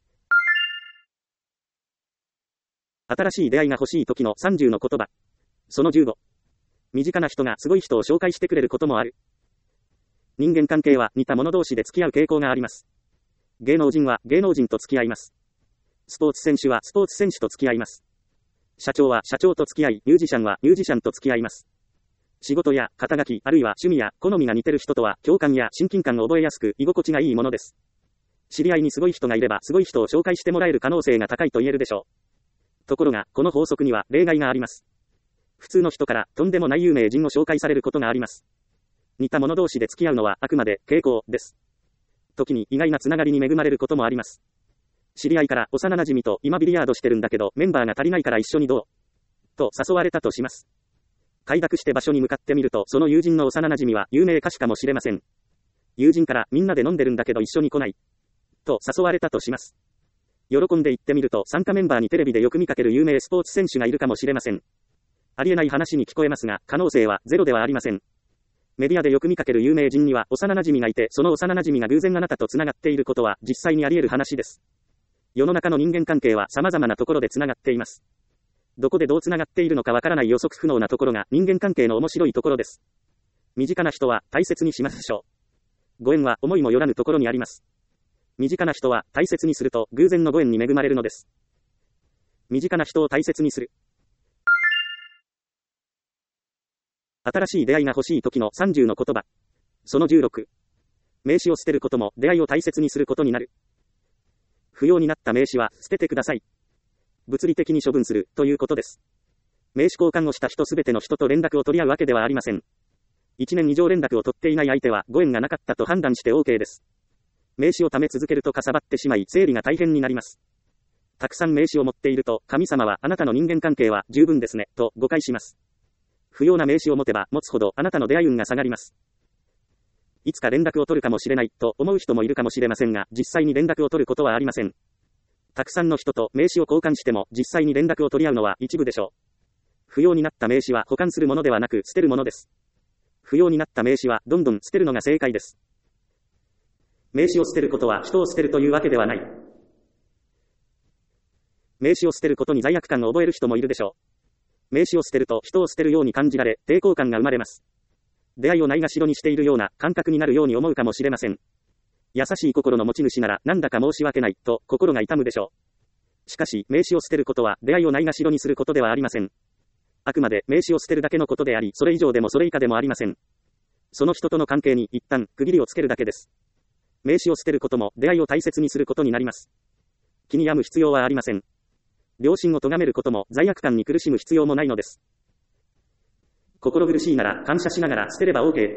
新しい出会いが欲しい時のさんじゅうの言葉。そのじゅうご。身近な人がすごい人を紹介してくれることもある。人間関係は似た者同士で付き合う傾向があります。芸能人は芸能人と付き合います。スポーツ選手はスポーツ選手と付き合います。社長は社長と付き合い、ミュージシャンはミュージシャンと付き合います。仕事や肩書き、あるいは趣味や好みが似てる人とは共感や親近感を覚えやすく居心地がいいものです。知り合いにすごい人がいればすごい人を紹介してもらえる可能性が高いと言えるでしょう。ところが、この法則には例外があります。普通の人からとんでもない有名人を紹介されることがあります。似た者同士で付き合うのはあくまで傾向です。時に意外なつながりに恵まれることもあります。知り合いから幼馴染と今ビリヤードしてるんだけどメンバーが足りないから一緒にどうと誘われたとします。快諾して場所に向かってみるとその友人の幼馴染は有名歌手かもしれません。友人からみんなで飲んでるんだけど一緒に来ないと誘われたとします。喜んで行ってみると参加メンバーにテレビでよく見かける有名スポーツ選手がいるかもしれません。ありえない話に聞こえますが、可能性はゼロではありません。メディアでよく見かける有名人には幼馴染がいて、その幼馴染が偶然あなたと繋がっていることは実際にあり得る話です。世の中の人間関係は様々なところで繋がっています。どこでどう繋がっているのかわからない予測不能なところが人間関係の面白いところです。身近な人は大切にしましょう。ご縁は思いもよらぬところにあります。身近な人は大切にすると偶然のご縁に恵まれるのです。身近な人を大切にする。新しい出会いが欲しい時のさんじゅうの言葉。そのじゅうろく。名刺を捨てることも出会いを大切にすることになる。不要になった名刺は捨ててください。物理的に処分するということです。名刺交換をした人すべての人と連絡を取り合うわけではありません。いちねん以上連絡を取っていない相手はご縁がなかったと判断して OK です。名刺を貯め続けるとかさばってしまい整理が大変になります。たくさん名刺を持っていると神様はあなたの人間関係は十分ですねと誤解します。不要な名刺を持てば持つほどあなたの出会い運が下がります。いつか連絡を取るかもしれないと思う人もいるかもしれませんが、実際に連絡を取ることはありません。たくさんの人と名刺を交換しても実際に連絡を取り合うのは一部でしょう。不要になった名刺は保管するものではなく捨てるものです。不要になった名刺はどんどん捨てるのが正解です。名刺を捨てることは人を捨てるというわけではない。名刺を捨てることに罪悪感を覚える人もいるでしょう。名刺を捨てると人を捨てるように感じられ、抵抗感が生まれます。出会いをないがしろにしているような感覚になるように思うかもしれません。優しい心の持ち主ならなんだか申し訳ないと心が痛むでしょう。しかし、名刺を捨てることは出会いをないがしろにすることではありません。あくまで名刺を捨てるだけのことであり、それ以上でもそれ以下でもありません。その人との関係に一旦区切りをつけるだけです。名刺を捨てることも出会いを大切にすることになります。気に病む必要はありません。良心を咎めることも罪悪感に苦しむ必要もないのです。心苦しいなら感謝しながら捨てれば OK。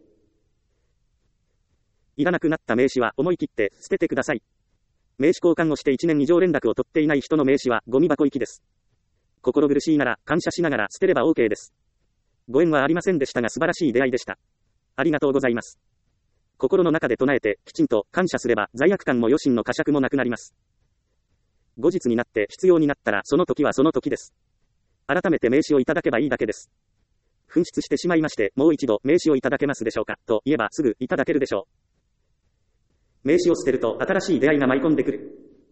いらなくなった名刺は思い切って捨ててください。名刺交換をしていちねん以上連絡を取っていない人の名刺はゴミ箱行きです。心苦しいなら感謝しながら捨てれば OK です。ご縁はありませんでしたが素晴らしい出会いでした。ありがとうございます。心の中で唱えてきちんと感謝すれば罪悪感も余震の呵責もなくなります。後日になって必要になったらその時はその時です。改めて名刺をいただけばいいだけです。 紛失してしまいまして、もう一度名刺をいただけますでしょうか、と言えばすぐいただけるでしょう。名刺を捨てると新しい出会いが舞い込んでくる。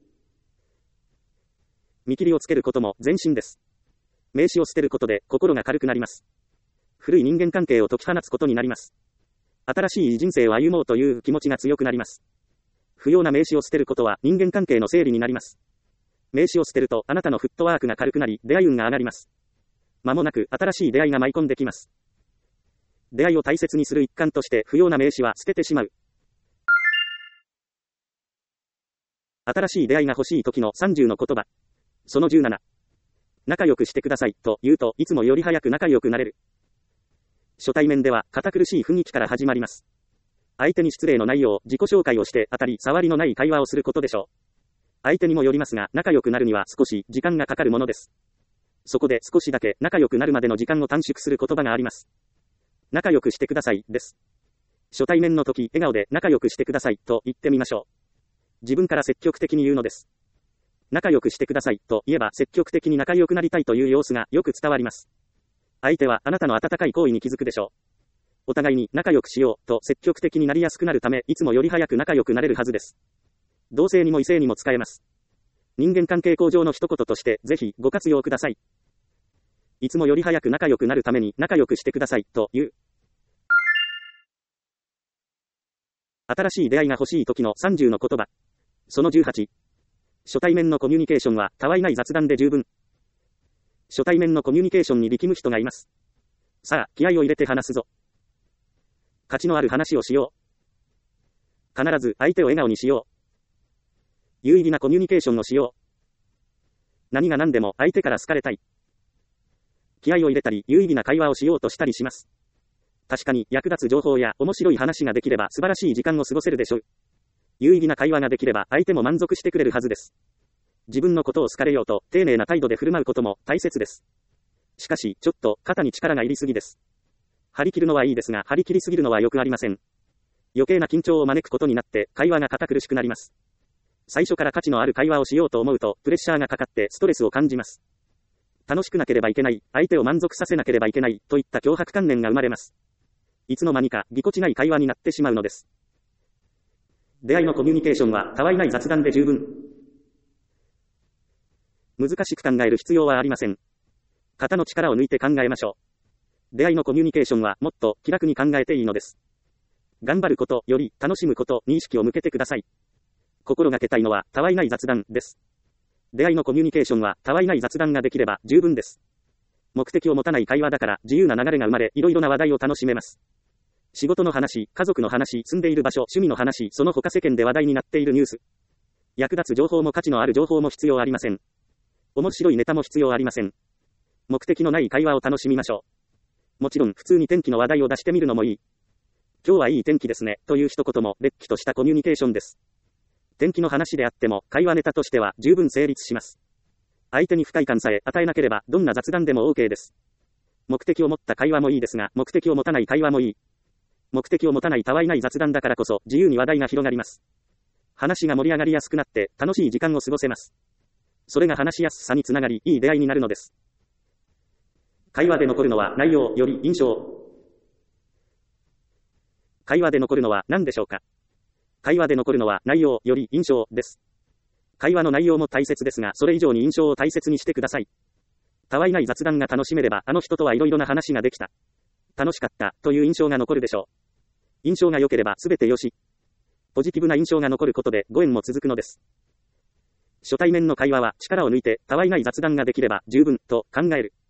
見切りをつけることも前進です。名刺を捨てることで心が軽くなります。古い人間関係を解き放つことになります。新しい人生を歩もうという気持ちが強くなります。不要な名刺を捨てることは人間関係の整理になります。名刺を捨てるとあなたのフットワークが軽くなり、出会い運が上がります。間もなく新しい出会いが舞い込んできます。出会いを大切にする一環として不要な名刺は捨ててしまう。新しい出会いが欲しい時のさんじゅうの言葉。そのじゅうなな。仲良くしてくださいと言うといつもより早く仲良くなれる。初対面では堅苦しい雰囲気から始まります。相手に失礼のないよう自己紹介をして当たり障りのない会話をすることでしょう。相手にもよりますが仲良くなるには少し時間がかかるものです。そこで少しだけ仲良くなるまでの時間を短縮する言葉があります。仲良くしてくださいです。初対面の時、笑顔で仲良くしてくださいと言ってみましょう。自分から積極的に言うのです。仲良くしてくださいと言えば積極的に仲良くなりたいという様子がよく伝わります。相手はあなたの温かい行為に気づくでしょう。お互いに仲良くしようと積極的になりやすくなるため、いつもより早く仲良くなれるはずです。同性にも異性にも使えます。人間関係向上の一言としてぜひご活用ください。いつもより早く仲良くなるために仲良くしてくださいという。新しい出会いが欲しい時のさんじゅうの言葉。そのじゅうはち。初対面のコミュニケーションはたわいない雑談で十分。初対面のコミュニケーションに力む人がいます。さあ、気合を入れて話すぞ。価値のある話をしよう。必ず相手を笑顔にしよう。有意義なコミュニケーションをしよう。何が何でも相手から好かれたい。気合を入れたり、有意義な会話をしようとしたりします。確かに役立つ情報や面白い話ができれば素晴らしい時間を過ごせるでしょう。有意義な会話ができれば相手も満足してくれるはずです。自分のことを好かれようと丁寧な態度で振る舞うことも大切です。しかし、ちょっと肩に力が入りすぎです。張り切るのはいいですが、張り切りすぎるのはよくありません。余計な緊張を招くことになって会話が堅苦しくなります。最初から価値のある会話をしようと思うとプレッシャーがかかってストレスを感じます。楽しくなければいけない、相手を満足させなければいけないといった強迫観念が生まれます。いつの間にかぎこちない会話になってしまうのです。出会いのコミュニケーションはたわいない雑談で十分。難しく考える必要はありません。肩の力を抜いて考えましょう。出会いのコミュニケーションはもっと気楽に考えていいのです。頑張ることより楽しむことに意識を向けてください。心がけたいのはたわいない雑談です。出会いのコミュニケーションはたわいない雑談ができれば十分です。目的を持たない会話だから自由な流れが生まれ、いろいろな話題を楽しめます。仕事の話、家族の話、住んでいる場所、趣味の話、その他世間で話題になっているニュース。役立つ情報も価値のある情報も必要ありません。面白いネタも必要ありません。目的のない会話を楽しみましょう。もちろん普通に天気の話題を出してみるのもいい。今日はいい天気ですね、という一言もれっきとしたコミュニケーションです。天気の話であっても会話ネタとしては十分成立します。相手に不快感さえ与えなければどんな雑談でも OK です。目的を持った会話もいいですが、目的を持たない会話もいい。目的を持たないたわいない雑談だからこそ自由に話題が広がります。話が盛り上がりやすくなって楽しい時間を過ごせます。それが話しやすさにつながり、いい出会いになるのです。会話で残るのは内容より印象。会話で残るのは何でしょうか。会話で残るのは内容より印象です。会話の内容も大切ですが、それ以上に印象を大切にしてください。たわいない雑談が楽しめれば、あの人とはいろいろな話ができた。楽しかったという印象が残るでしょう。印象が良ければ全て良し。ポジティブな印象が残ることでご縁も続くのです。初対面の会話は力を抜いてたわいない雑談ができれば十分と考える。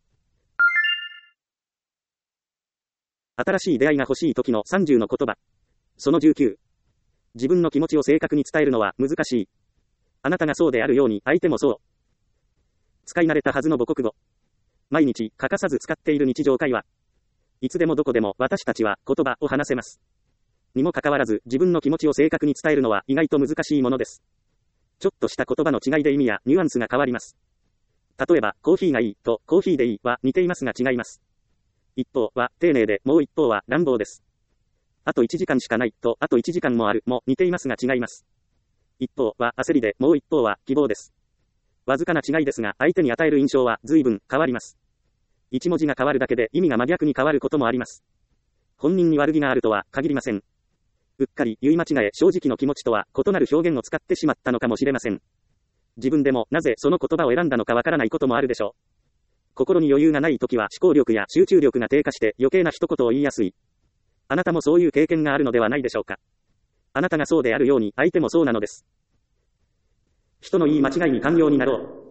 新しい出会いが欲しい時のさんじゅうの言葉。そのじゅうきゅう。自分の気持ちを正確に伝えるのは難しい。あなたがそうであるように相手もそう。使い慣れたはずの母国語。毎日欠かさず使っている日常会話。いつでもどこでも私たちは言葉を話せます。にもかかわらず自分の気持ちを正確に伝えるのは意外と難しいものです。ちょっとした言葉の違いで意味やニュアンスが変わります。例えば、コーヒーがいいとコーヒーでいいは似ていますが違います。一方は丁寧でもう一方は乱暴です。あといちじかんしかないとあといちじかんもあるも似ていますが違います。一方は焦りでもう一方は希望です。わずかな違いですが相手に与える印象は随分変わります。 一文字が変わるだけで意味が真逆に変わることもあります。本人に悪気があるとは限りません。うっかり言い間違え正直の気持ちとは異なる表現を使ってしまったのかもしれません。自分でもなぜその言葉を選んだのかわからないこともあるでしょう。心に余裕がないときは思考力や集中力が低下して余計な一言を言いやすい。あなたもそういう経験があるのではないでしょうか。あなたがそうであるように相手もそうなのです。人の言い間違いに寛容になろう。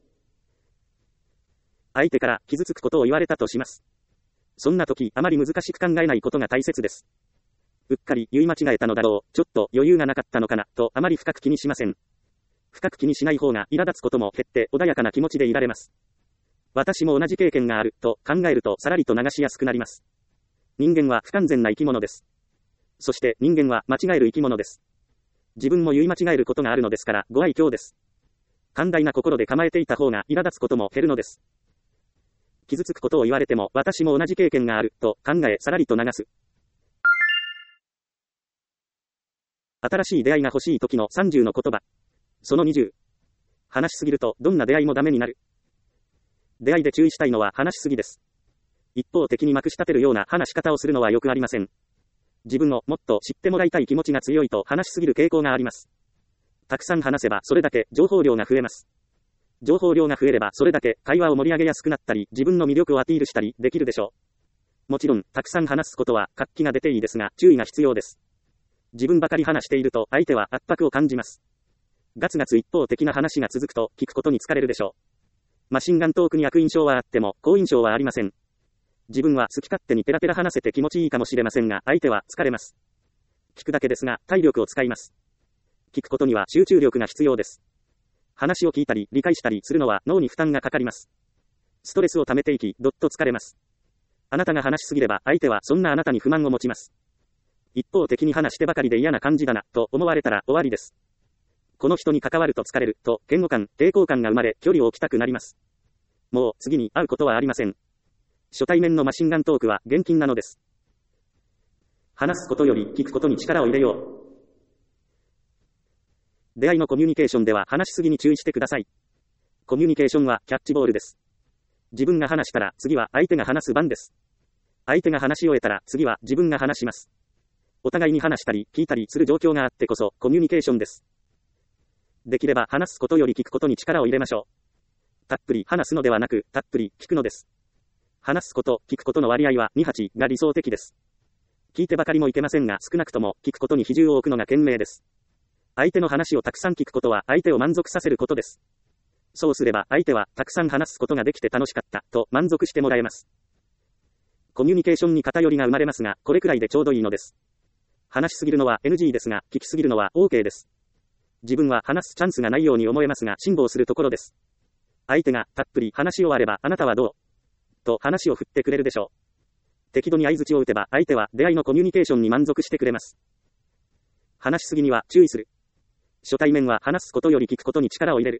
相手から傷つくことを言われたとします。そんな時、あまり難しく考えないことが大切です。うっかり言い間違えたのだろう、ちょっと余裕がなかったのかな、とあまり深く気にしません。深く気にしない方が苛立つことも減って穏やかな気持ちでいられます。私も同じ経験がある、と考えるとさらりと流しやすくなります。人間は不完全な生き物です。そして人間は間違える生き物です。自分も言い間違えることがあるのですからご愛嬌です。寛大な心で構えていた方が苛立つことも減るのです。傷つくことを言われても私も同じ経験がある、と考えさらりと流す。新しい出会いが欲しい時のさんじゅうの言葉。そのにじゅう。話しすぎるとどんな出会いもダメになる。出会いで注意したいのは話しすぎです。一方的にまくし立てるような話し方をするのはよくありません。自分をもっと知ってもらいたい気持ちが強いと話しすぎる傾向があります。たくさん話せばそれだけ情報量が増えます。情報量が増えればそれだけ会話を盛り上げやすくなったり自分の魅力をアピールしたりできるでしょう。もちろんたくさん話すことは活気が出ていいですが注意が必要です。自分ばかり話していると相手は圧迫を感じます。ガツガツ一方的な話が続くと聞くことに疲れるでしょう。マシンガントークに悪印象はあっても好印象はありません。自分は好き勝手にペラペラ話せて気持ちいいかもしれませんが相手は疲れます。聞くだけですが体力を使います。聞くことには集中力が必要です。話を聞いたり理解したりするのは脳に負担がかかります。ストレスを溜めていきどっと疲れます。あなたが話しすぎれば相手はそんなあなたに不満を持ちます。一方的に話してばかりで嫌な感じだなと思われたら終わりです。この人に関わると疲れると嫌悪感、抵抗感が生まれ距離を置きたくなります。もう次に会うことはありません。初対面のマシンガントークは厳禁なのです。話すことより聞くことに力を入れよう。出会いのコミュニケーションでは話しすぎに注意してください。コミュニケーションはキャッチボールです。自分が話したら次は相手が話す番です。相手が話し終えたら次は自分が話します。お互いに話したり聞いたりする状況があってこそコミュニケーションです。できれば話すことより聞くことに力を入れましょう。たっぷり話すのではなくたっぷり聞くのです。話すこと、聞くことの割合はにはちが理想的です。聞いてばかりもいけませんが少なくとも聞くことに比重を置くのが賢明です。相手の話をたくさん聞くことは相手を満足させることです。そうすれば相手はたくさん話すことができて楽しかったと満足してもらえます。コミュニケーションに偏りが生まれますがこれくらいでちょうどいいのです。話しすぎるのは エヌジー ですが聞きすぎるのは オーケー です。自分は話すチャンスがないように思えますが辛抱するところです。相手がたっぷり話し終わればあなたはどうと話を振ってくれるでしょう。適度に相槌を打てば相手は出会いのコミュニケーションに満足してくれます。話しすぎには注意する。初対面は話すことより聞くことに力を入れる。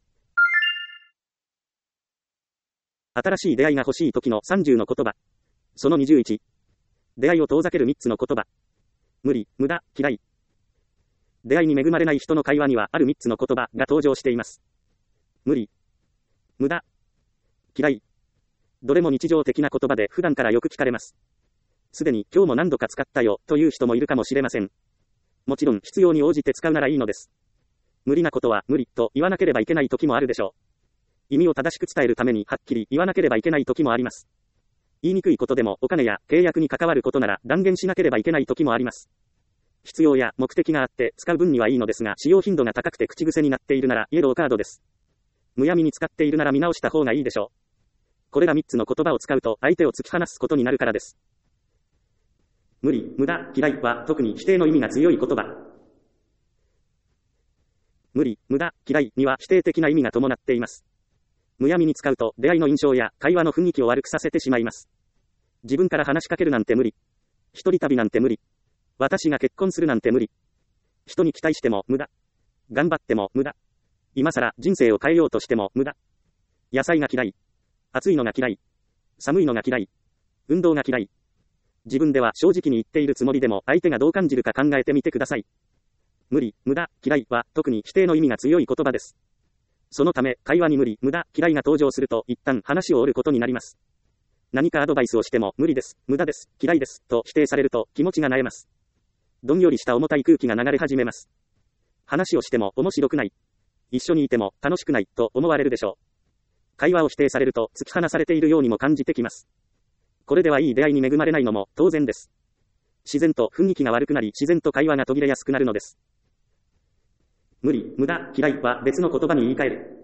新しい出会いが欲しい時のさんじゅうの言葉。そのにじゅういち。出会いを遠ざけるみっつの言葉。無理、無駄、嫌い。出会いに恵まれない人の会話にはあるみっつの言葉が登場しています。無理、無駄、嫌い。どれも日常的な言葉で普段からよく聞かれます。すでに今日も何度か使ったよという人もいるかもしれません。もちろん必要に応じて使うならいいのです。無理なことは無理と言わなければいけない時もあるでしょう。意味を正しく伝えるためにはっきり言わなければいけない時もあります。言いにくいことでもお金や契約に関わることなら断言しなければいけない時もあります。必要や目的があって使う分にはいいのですが使用頻度が高くて口癖になっているならイエローカードです。むやみに使っているなら見直した方がいいでしょう。これらみっつの言葉を使うと相手を突き放すことになるからです。無理、無駄、嫌いは特に否定の意味が強い言葉。無理、無駄、嫌いには否定的な意味が伴っています。むやみに使うと出会いの印象や会話の雰囲気を悪くさせてしまいます。自分から話しかけるなんて無理。一人旅なんて無理。私が結婚するなんて無理。人に期待しても無駄。頑張っても無駄。今更人生を変えようとしても無駄。野菜が嫌い。暑いのが嫌い。寒いのが嫌い。運動が嫌い。自分では正直に言っているつもりでも相手がどう感じるか考えてみてください。無理、無駄、嫌いは特に否定の意味が強い言葉です。そのため会話に無理、無駄、嫌いが登場すると一旦話を折ることになります。 何かアドバイスをしても無理です、無駄です、嫌いです、と否定されると気持ちが萎えます。どんよりした重たい空気が流れ始めます。話をしても面白くない。一緒にいても楽しくない、と思われるでしょう。会話を否定されると突き放されているようにも感じてきます。これではいい出会いに恵まれないのも当然です。自然と雰囲気が悪くなり、自然と会話が途切れやすくなるのです。無理、無駄、嫌いは別の言葉に言い換える。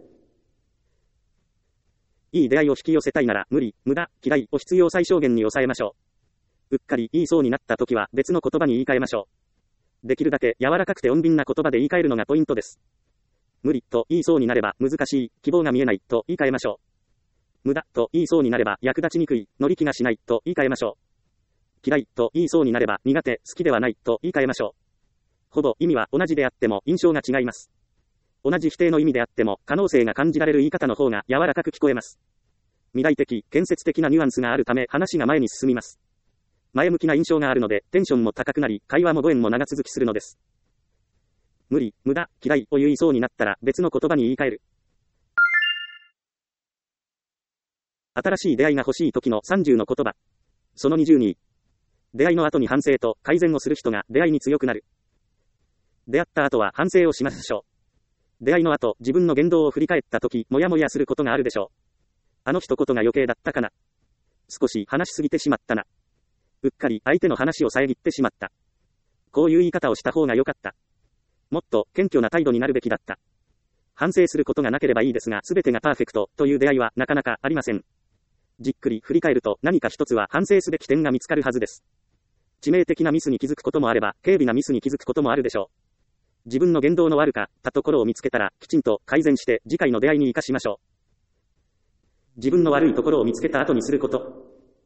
いい出会いを引き寄せたいなら、無理、無駄、嫌いを必要最小限に抑えましょう。うっかり言いそうになった時は別の言葉に言い換えましょう。できるだけ柔らかくて穏便な言葉で言い換えるのがポイントです。無理と言いそうになれば難しい、希望が見えないと言い換えましょう。無駄と言いそうになれば役立ちにくい、乗り気がしないと言い換えましょう。嫌いと言いそうになれば苦手、好きではないと言い換えましょう。ほぼ意味は同じであっても印象が違います。同じ否定の意味であっても可能性が感じられる言い方の方が柔らかく聞こえます。未来的、建設的なニュアンスがあるため話が前に進みます。前向きな印象があるのでテンションも高くなり、会話もご縁も長続きするのです。無理、無駄、嫌いを言いそうになったら別の言葉に言い換える。新しい出会いが欲しい時のさんじゅうの言葉。そのにじゅうに。出会いの後に反省と改善をする人が出会いに強くなる。出会った後は反省をしましょう。出会いの後、自分の言動を振り返った時、もやもやすることがあるでしょう。あの一言が余計だったかな。少し話しすぎてしまったな。うっかり相手の話を遮ってしまった。こういう言い方をした方が良かった。もっと謙虚な態度になるべきだった。反省することがなければいいですが、すべてがパーフェクトという出会いはなかなかありません。じっくり振り返ると何か一つは反省すべき点が見つかるはずです。致命的なミスに気づくこともあれば、軽微なミスに気づくこともあるでしょう。自分の言動の悪かったところを見つけたら、きちんと改善して次回の出会いに生かしましょう。自分の悪いところを見つけた後にすること。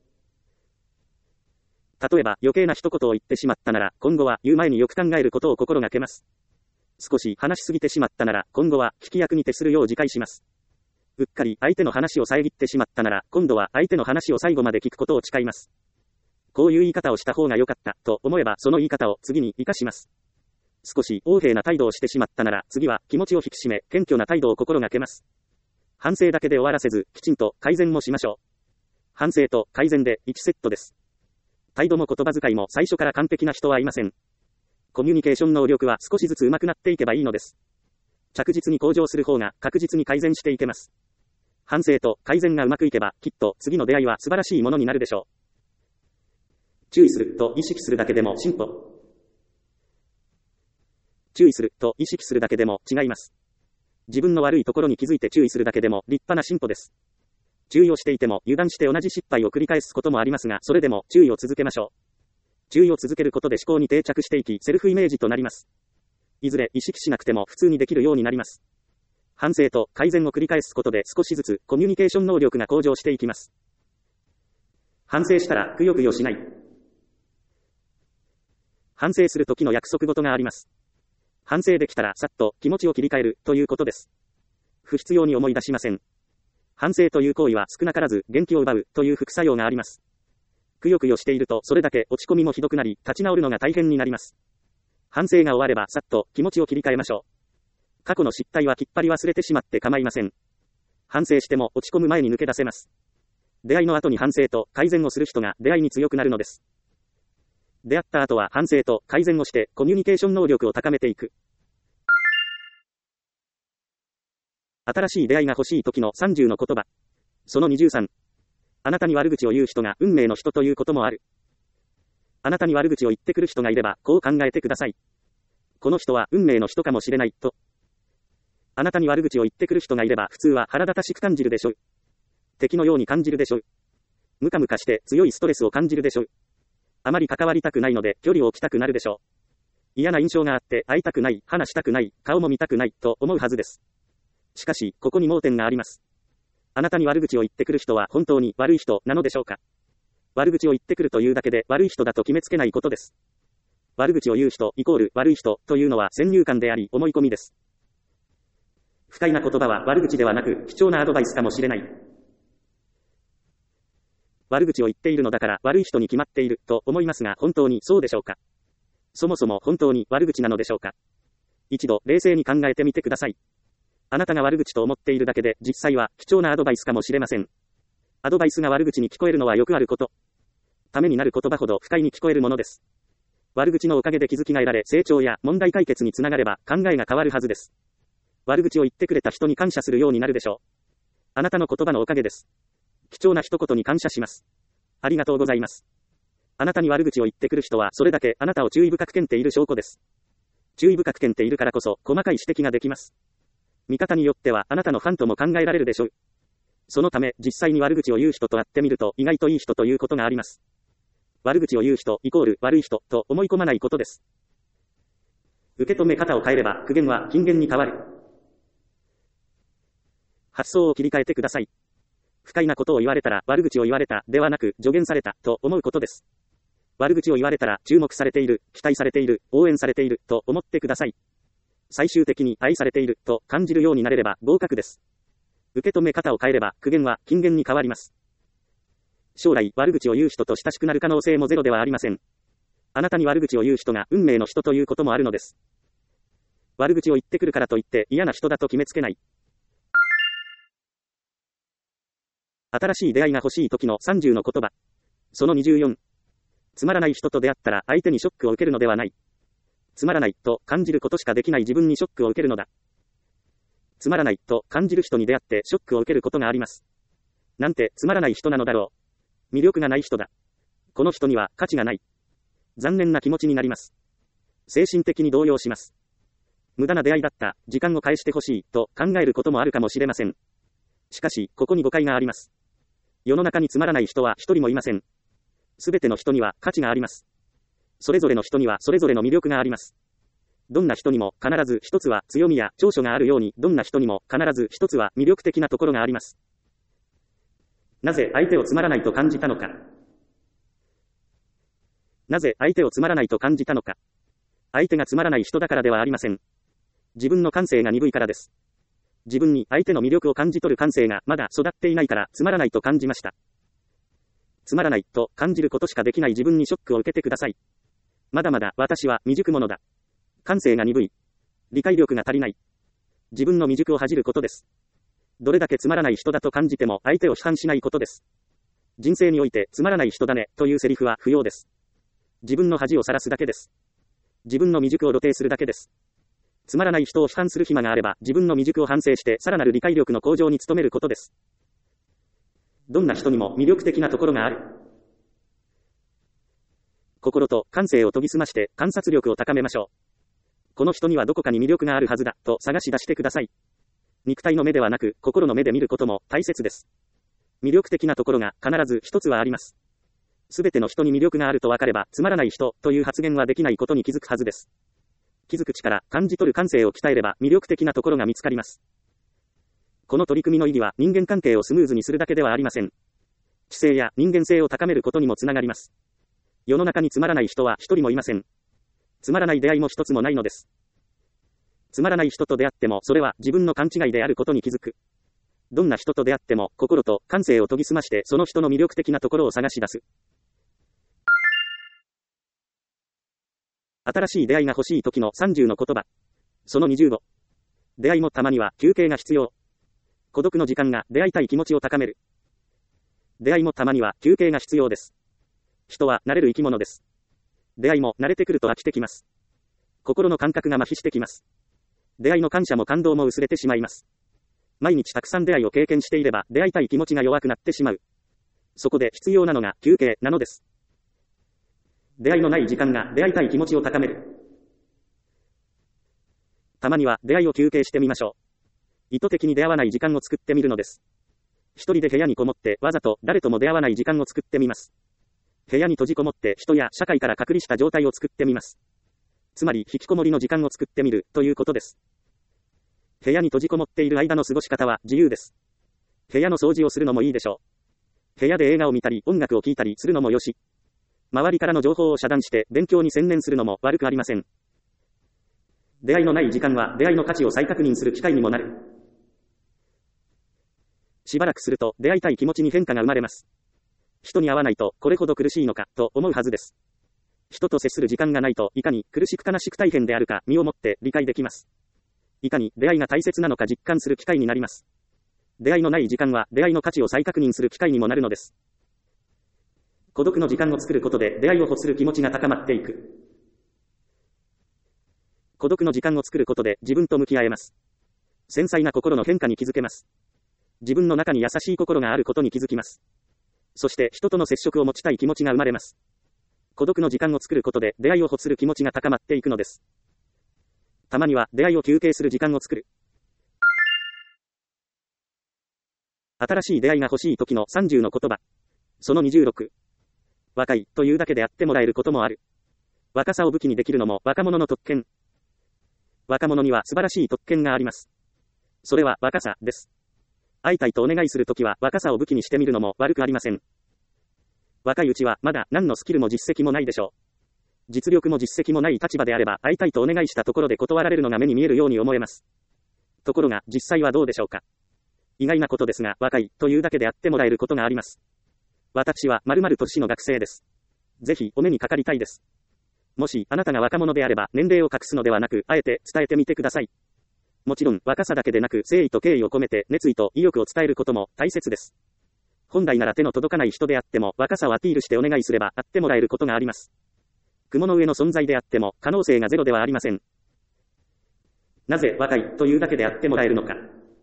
例えば余計な一言を言ってしまったなら、今後は言う前によく考えることを心がけます。少し話しすぎてしまったなら、今後は聞き役に徹するよう自戒します。うっかり相手の話を遮ってしまったなら、今度は相手の話を最後まで聞くことを誓います。こういう言い方をした方が良かったと思えば、その言い方を次に活かします。少し横柄な態度をしてしまったなら、次は気持ちを引き締め、謙虚な態度を心がけます。反省だけで終わらせず、きちんと改善もしましょう。反省と改善でいちセットです。態度も言葉遣いも最初から完璧な人はいません。コミュニケーション能力は少しずつ上手くなっていけばいいのです。着実に向上する方が確実に改善していけます。反省と改善がうまくいけば、きっと次の出会いは素晴らしいものになるでしょう。注意すると意識するだけでも進歩。注意すると意識するだけでも違います。自分の悪いところに気づいて注意するだけでも立派な進歩です。注意をしていても油断して同じ失敗を繰り返すこともありますが、それでも注意を続けましょう。注意を続けることで思考に定着していき、セルフイメージとなります。いずれ意識しなくても普通にできるようになります。反省と改善を繰り返すことで少しずつコミュニケーション能力が向上していきます。反省したらくよくよしない。反省する時の約束事があります。反省できたらさっと気持ちを切り替えるということです。不必要に思い出しません。反省という行為は少なからず元気を奪うという副作用があります。くよくよしているとそれだけ落ち込みもひどくなり、立ち直るのが大変になります。反省が終わればさっと気持ちを切り替えましょう。過去の失態はきっぱり忘れてしまって構いません。反省しても落ち込む前に抜け出せます。出会いの後に反省と改善をする人が出会いに強くなるのです。出会った後は反省と改善をしてコミュニケーション能力を高めていく。新しい出会いが欲しい時のさんじゅうの言葉。そのにじゅうさん。あなたに悪口を言う人が運命の人ということもある。あなたに悪口を言ってくる人がいれば、こう考えてください。この人は運命の人かもしれないと。あなたに悪口を言ってくる人がいれば、普通は腹立たしく感じるでしょう。敵のように感じるでしょう。ムカムカして強いストレスを感じるでしょう。あまり関わりたくないので距離を置きたくなるでしょう。嫌な印象があって会いたくない、話したくない、顔も見たくないと思うはずです。しかし、ここに盲点があります。あなたに悪口を言ってくる人は本当に悪い人なのでしょうか。悪口を言ってくるというだけで悪い人だと決めつけないことです。悪口を言う人イコール悪い人というのは先入観であり思い込みです。不快な言葉は悪口ではなく貴重なアドバイスかもしれない。悪口を言っているのだから悪い人に決まっていると思いますが、本当にそうでしょうか。そもそも本当に悪口なのでしょうか。一度冷静に考えてみてください。あなたが悪口と思っているだけで実際は貴重なアドバイスかもしれません。 アドバイスが悪口に聞こえるのはよくあること。ためになる言葉ほど不快に聞こえるものです。悪口のおかげで気づきが得られ、成長や問題解決につながれば考えが変わるはずです。悪口を言ってくれた人に感謝するようになるでしょう。あなたの言葉のおかげです。貴重な一言に感謝します。ありがとうございます。あなたに悪口を言ってくる人はそれだけあなたを注意深く見ている証拠です。注意深く見ているからこそ細かい指摘ができます。見方によってはあなたのファンとも考えられるでしょう。そのため実際に悪口を言う人と会ってみると意外といい人ということがあります。悪口を言う人イコール悪い人と思い込まないことです。受け止め方を変えれば苦言は金言に変わる。発想を切り替えてください。不快なことを言われたら悪口を言われたではなく助言されたと思うことです。悪口を言われたら注目されている、期待されている、応援されていると思ってください。最終的に愛されていると感じるようになれれば合格です。受け止め方を変えれば苦言は金言に変わります。将来悪口を言う人と親しくなる可能性もゼロではありません。あなたに悪口を言う人が運命の人ということもあるのです。悪口を言ってくるからといって嫌な人だと決めつけない。新しい出会いが欲しい時のさんじゅうの言葉。そのにじゅうよん。つまらない人と出会ったら相手にショックを受けるのではない。つまらないと感じることしかできない自分にショックを受けるのだ。つまらないと感じる人に出会ってショックを受けることがあります。なんてつまらない人なのだろう。魅力がない人だ。この人には価値がない。残念な気持ちになります。精神的に動揺します。無駄な出会いだった、時間を返してほしいと考えることもあるかもしれません。しかし、ここに誤解があります。世の中につまらない人は一人もいません。すべての人には価値があります。それぞれの人にはそれぞれの魅力があります。どんな人にも必ず一つは強みや長所があるように、どんな人にも必ず一つは魅力的なところがあります。なぜ相手をつまらないと感じたのか。なぜ相手をつまらないと感じたのか。相手がつまらない人だからではありません。自分の感性が鈍いからです。自分に相手の魅力を感じ取る感性がまだ育っていないからつまらないと感じました。つまらないと感じることしかできない自分にショックを受けてください。まだまだ私は未熟者だ。感性が鈍い。理解力が足りない。自分の未熟を恥じることです。どれだけつまらない人だと感じても相手を批判しないことです。人生においてつまらない人だねというセリフは不要です。自分の恥をさらすだけです。自分の未熟を露呈するだけです。つまらない人を批判する暇があれば自分の未熟を反省してさらなる理解力の向上に努めることです。どんな人にも魅力的なところがある。心と感性を研ぎ澄まして観察力を高めましょう。この人にはどこかに魅力があるはずだと探し出してください。肉体の目ではなく心の目で見ることも大切です。魅力的なところが必ず一つはあります。すべての人に魅力があると分かればつまらない人という発言はできないことに気づくはずです。気づく力、感じ取る感性を鍛えれば魅力的なところが見つかります。この取り組みの意義は人間関係をスムーズにするだけではありません。知性や人間性を高めることにもつながります。世の中につまらない人は一人もいません。つまらない出会いも一つもないのです。つまらない人と出会ってもそれは自分の勘違いであることに気づく。どんな人と出会っても心と感性を研ぎ澄ましてその人の魅力的なところを探し出す。新しい出会いが欲しい時のさんじゅうの言葉。そのにじゅうご。出会いもたまには休憩が必要。孤独の時間が出会いたい気持ちを高める。出会いもたまには休憩が必要です。人は慣れる生き物です。出会いも慣れてくると飽きてきます。心の感覚が麻痺してきます。出会いの感謝も感動も薄れてしまいます。毎日たくさん出会いを経験していれば出会いたい気持ちが弱くなってしまう。そこで必要なのが休憩なのです。出会いのない時間が出会いたい気持ちを高める。たまには出会いを休憩してみましょう。意図的に出会わない時間を作ってみるのです。一人で部屋にこもってわざと誰とも出会わない時間を作ってみます。部屋に閉じこもって人や社会から隔離した状態を作ってみます。つまり引きこもりの時間を作ってみるということです。部屋に閉じこもっている間の過ごし方は自由です。部屋の掃除をするのもいいでしょう。部屋で映画を見たり音楽を聴いたりするのもよし。周りからの情報を遮断して勉強に専念するのも悪くありません。出会いのない時間は出会いの価値を再確認する機会にもなる。しばらくすると出会いたい気持ちに変化が生まれます。人に会わないとこれほど苦しいのかと思うはずです。人と接する時間がないといかに苦しく悲しく大変であるか身をもって理解できます。いかに出会いが大切なのか実感する機会になります。 出会いのない時間は出会いの価値を再確認する機会にもなるのです。孤独の時間を作ることで出会いを欲する気持ちが高まっていく。孤独の時間を作ることで自分と向き合えます。繊細な心の変化に気づけます。自分の中に優しい心があることに気づきます。そして人との接触を持ちたい気持ちが生まれます。孤独の時間を作ることで出会いを欲する気持ちが高まっていくのです。たまには出会いを休憩する時間を作る。新しい出会いが欲しい時のさんじゅうの言葉。そのにじゅうろく。若いというだけであってもらえることもある。若さを武器にできるのも若者の特権。若者には素晴らしい特権があります。それは若さです。会いたいとお願いするときは若さを武器にしてみるのも悪くありません。若いうちはまだ何のスキルも実績もないでしょう。実力も実績もない立場であれば会いたいとお願いしたところで断られるのが目に見えるように思えます。ところが実際はどうでしょうか。意外なことですが若いというだけであってもらえることがあります。私は〇〇年の学生です。ぜひお目にかかりたいです。もしあなたが若者であれば年齢を隠すのではなくあえて伝えてみてください。もちろん若さだけでなく誠意と敬意を込めて熱意と意欲を伝えることも大切です。本来なら手の届かない人であっても若さをアピールしてお願いすれば会ってもらえることがあります。雲の上の存在であっても可能性がゼロではありません。なぜ若いというだけで会ってもらえるのか。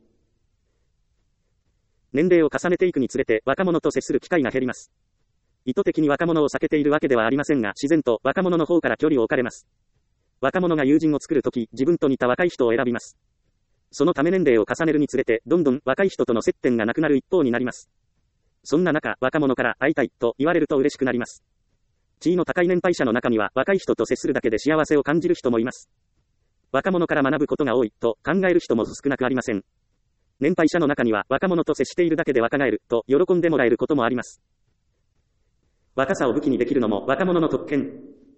年齢を重ねていくにつれて若者と接する機会が減ります。意図的に若者を避けているわけではありませんが自然と若者の方から距離を置かれます。若者が友人を作るとき自分と似た若い人を選びます。そのため年齢を重ねるにつれてどんどん若い人との接点がなくなる一方になります。そんな中若者から会いたいと言われると嬉しくなります。地位の高い年配者の中には若い人と接するだけで幸せを感じる人もいます。若者から学ぶことが多いと考える人も少なくありません。年配者の中には若者と接しているだけで若返ると喜んでもらえることもあります。若さを武器にできるのも若者の特権。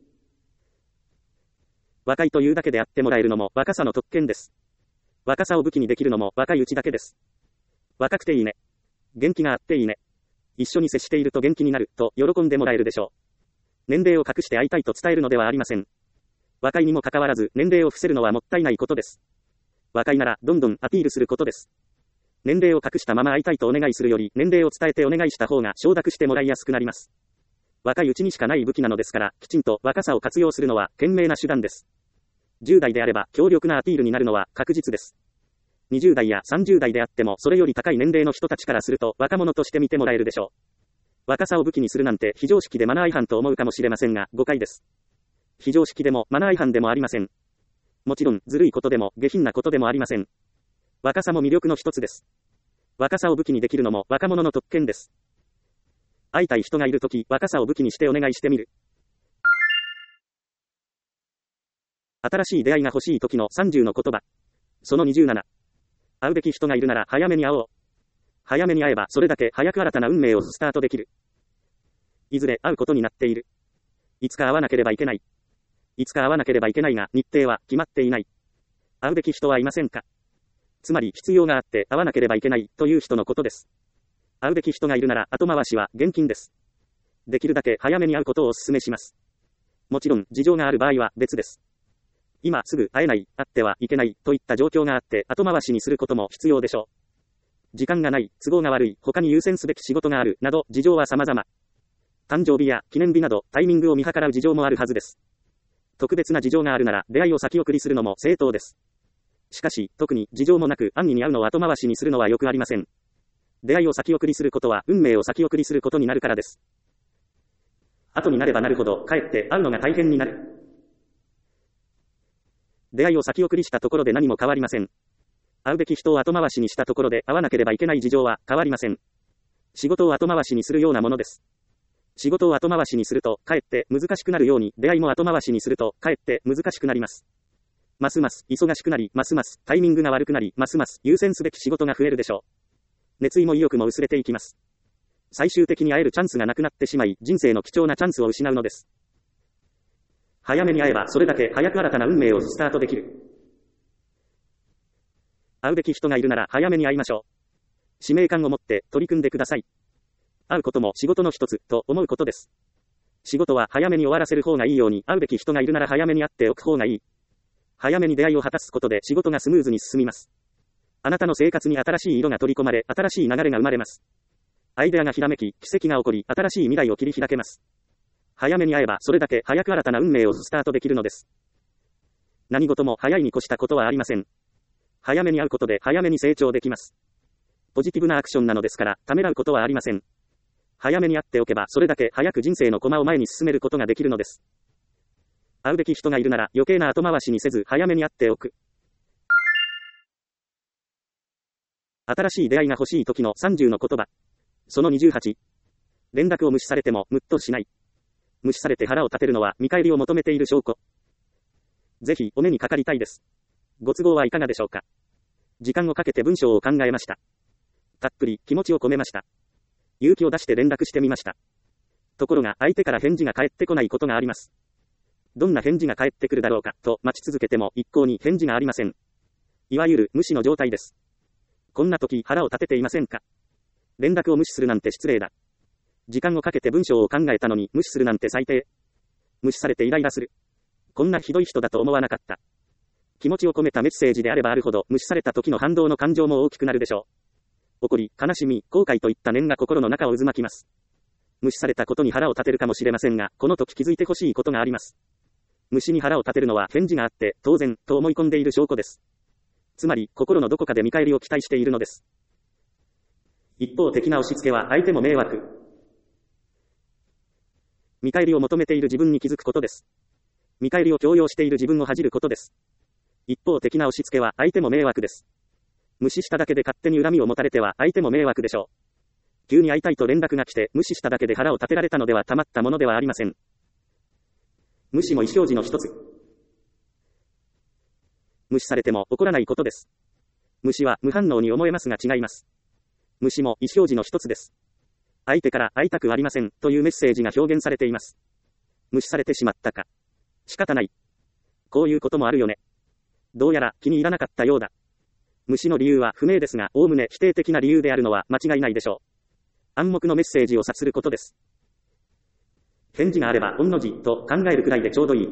若いというだけであってもらえるのも若さの特権です。若さを武器にできるのも若いうちだけです。若くていいね。元気があっていいね。一緒に接していると元気になると喜んでもらえるでしょう。年齢を隠して会いたいと伝えるのではありません。若いにもかかわらず年齢を伏せるのはもったいないことです。若いならどんどんアピールすることです。年齢を隠したまま会いたいとお願いするより年齢を伝えてお願いした方が承諾してもらいやすくなります。若いうちにしかない武器なのですから、きちんと若さを活用するのは賢明な手段です。じゅう代であれば強力なアピールになるのは確実です。にじゅう代やさんじゅう代であってもそれより高い年齢の人たちからすると若者として見てもらえるでしょう。若さを武器にするなんて非常識でマナー違反と思うかもしれませんが誤解です。非常識でもマナー違反でもありません。もちろんずるいことでも下品なことでもありません。若さも魅力の一つです。若さを武器にできるのも若者の特権です。会いたい人がいるとき若さを武器にしてお願いしてみる。新しい出会いが欲しい時のさんじゅうの言葉。そのにじゅうなな。会うべき人がいるなら早めに会おう。早めに会えばそれだけ早く新たな運命をスタートできる。いずれ会うことになっている。いつか会わなければいけない。いつか会わなければいけないが日程は決まっていない。会うべき人はいませんか。つまり必要があって会わなければいけないという人のことです。会うべき人がいるなら後回しは厳禁です。できるだけ早めに会うことをお勧めします。もちろん事情がある場合は別です。今すぐ会えない、会ってはいけないといった状況があって後回しにすることも必要でしょう。時間がない、都合が悪い、他に優先すべき仕事があるなど事情は様々。誕生日や記念日などタイミングを見計らう事情もあるはずです。特別な事情があるなら出会いを先送りするのも正当です。しかし特に事情もなく安易に会うのを後回しにするのはよくありません。出会いを先送りすることは運命を先送りすることになるからです。後になればなるほどかえって会うのが大変になる。出会いを先送りしたところで何も変わりません。会うべき人を後回しにしたところで会わなければいけない事情は変わりません。仕事を後回しにするようなものです。仕事を後回しにするとかえって難しくなるように出会いも後回しにするとかえって難しくなります。ますます忙しくなり、ますますタイミングが悪くなり、ますます優先すべき仕事が増えるでしょう。熱意も意欲も薄れていきます。最終的に会えるチャンスがなくなってしまい、人生の貴重なチャンスを失うのです。早めに会えばそれだけ早く新たな運命をスタートできる。会うべき人がいるなら早めに会いましょう。使命感を持って取り組んでください。会うことも仕事の一つと思うことです。仕事は早めに終わらせる方がいいように、会うべき人がいるなら早めに会っておく方がいい。早めに出会いを果たすことで仕事がスムーズに進みます。 あなたの生活に新しい色が取り込まれ、新しい流れが生まれます。アイデアがひらめき、奇跡が起こり、新しい未来を切り開けます。早めに会えば、それだけ早く新たな運命をスタートできるのです。何事も早いに越したことはありません。早めに会うことで早めに成長できます。ポジティブなアクションなのですから、ためらうことはありません。早めに会っておけば、それだけ早く人生の駒を前に進めることができるのです。会うべき人がいるなら、余計な後回しにせず、早めに会っておく。新しい出会いが欲しい時のさんじゅうの言葉。そのにじゅうはち。連絡を無視されても、ムッとしない。無視されて腹を立てるのは、見返りを求めている証拠。ぜひ、お目にかかりたいです。ご都合はいかがでしょうか。時間をかけて文章を考えました。たっぷり、気持ちを込めました。勇気を出して連絡してみました。ところが、相手から返事が返ってこないことがあります。どんな返事が返ってくるだろうか、と待ち続けても、一向に返事がありません。いわゆる、無視の状態です。こんな時、腹を立てていませんか。連絡を無視するなんて失礼だ。時間をかけて文章を考えたのに無視するなんて最低。無視されてイライラする。こんなひどい人だと思わなかった。気持ちを込めたメッセージであればあるほど無視された時の反動の感情も大きくなるでしょう。怒り、悲しみ、後悔といった念が心の中を渦巻きます。無視されたことに腹を立てるかもしれませんが、この時気づいてほしいことがあります。無視に腹を立てるのは返事があって当然と思い込んでいる証拠です。つまり、心のどこかで見返りを期待しているのです。一方的な押し付けは相手も迷惑。見返りを求めている自分に気づくことです。見返りを強要している自分を恥じることです。一方的な押し付けは相手も迷惑です。無視しただけで勝手に恨みを持たれては相手も迷惑でしょう。急に会いたいと連絡が来て無視しただけで腹を立てられたのではたまったものではありません。無視も意思表示の一つ。無視されても怒らないことです。無視は無反応に思えますが違います。無視も意思表示の一つです。相手から会いたくありませんというメッセージが表現されています。無視されてしまったか。仕方ない。こういうこともあるよね。どうやら気に入らなかったようだ。無視の理由は不明ですが、おおむね否定的な理由であるのは間違いないでしょう。暗黙のメッセージを察することです。返事があれば、御の字と考えるくらいでちょうどいい。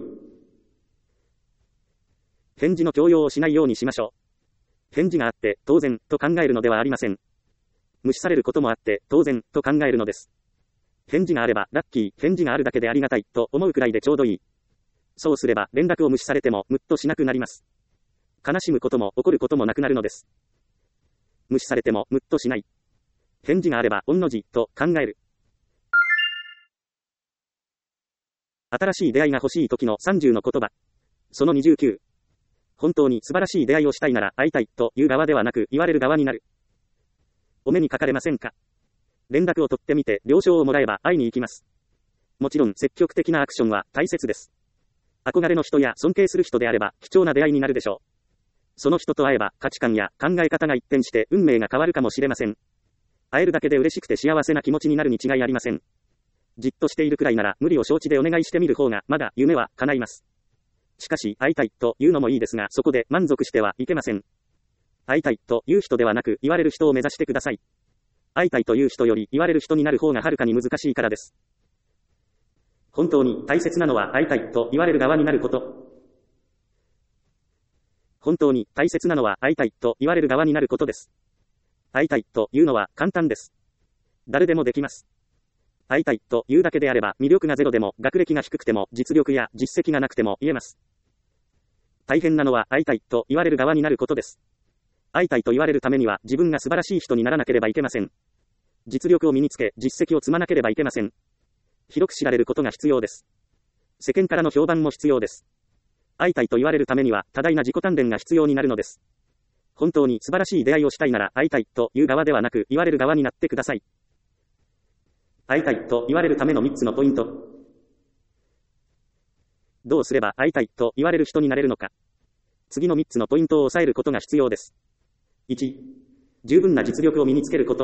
返事の強要をしないようにしましょう。返事があって当然と考えるのではありません。無視されることもあって当然と考えるのです。返事があればラッキー、返事があるだけでありがたいと思うくらいでちょうどいい。そうすれば連絡を無視されてもムッとしなくなります。悲しむことも怒ることもなくなるのです。無視されてもムッとしない。返事があれば御の字と考える。新しい出会いが欲しい時のさんじゅうの言葉。そのにじゅうきゅう。本当に素晴らしい出会いをしたいなら会いたいという側ではなく言われる側になる。お目にかかれませんか。連絡を取ってみて了承をもらえば会いに行きます。もちろん積極的なアクションは大切です。憧れの人や尊敬する人であれば貴重な出会いになるでしょう。その人と会えば価値観や考え方が一転して運命が変わるかもしれません。会えるだけで嬉しくて幸せな気持ちになるに違いありません。じっとしているくらいなら無理を承知でお願いしてみる方がまだ夢は叶います。しかし会いたいというのもいいですがそこで満足してはいけません。会いたいという人ではなく言われる人を目指してください。会いたいという人より言われる人になる方がはるかに難しいからです。本当に大切なのは会いたいと言われる側になること。本当に大切なのは会いたいと言われる側になることです。会いたいというのは簡単です。誰でもできます。会いたいというだけであれば魅力がゼロでも学歴が低くても実力や実績がなくても言えます。大変なのは会いたいと言われる側になることです。会いたいと言われるためには自分が素晴らしい人にならなければいけません。実力を身につけ実績を積まなければいけません。広く知られることが必要です。世間からの評判も必要です。会いたいと言われるためには多大な自己鍛錬が必要になるのです。本当に素晴らしい出会いをしたいなら会いたいという側ではなく言われる側になってください。会いたいと言われるためのみっつのポイント。どうすれば会いたいと言われる人になれるのか。次のみっつのポイントを押さえることが必要です。いち、十分な実力を身につけること。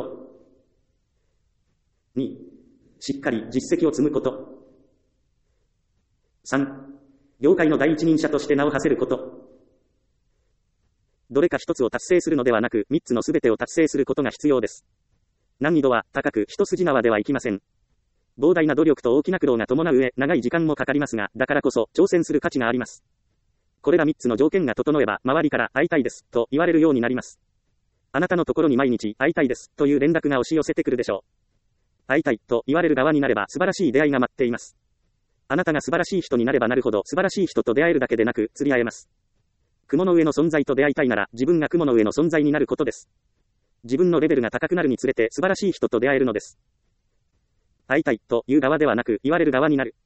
に、しっかり実績を積むこと。さん、業界の第一人者として名を馳せること。どれか一つを達成するのではなく、みっつのすべてを達成することが必要です。難易度は高く一筋縄ではいきません。膨大な努力と大きな苦労が伴う上、長い時間もかかりますが、だからこそ挑戦する価値があります。これらみっつの条件が整えば、周りから会いたいですと言われるようになります。 あなたのところに毎日会いたいですという連絡が押し寄せてくるでしょう。会いたいと言われる側になれば素晴らしい出会いが待っています。あなたが素晴らしい人になればなるほど素晴らしい人と出会えるだけでなく釣り合えます。雲の上の存在と出会いたいなら自分が雲の上の存在になることです。自分のレベルが高くなるにつれて素晴らしい人と出会えるのです。会いたいという側ではなく言われる側になる。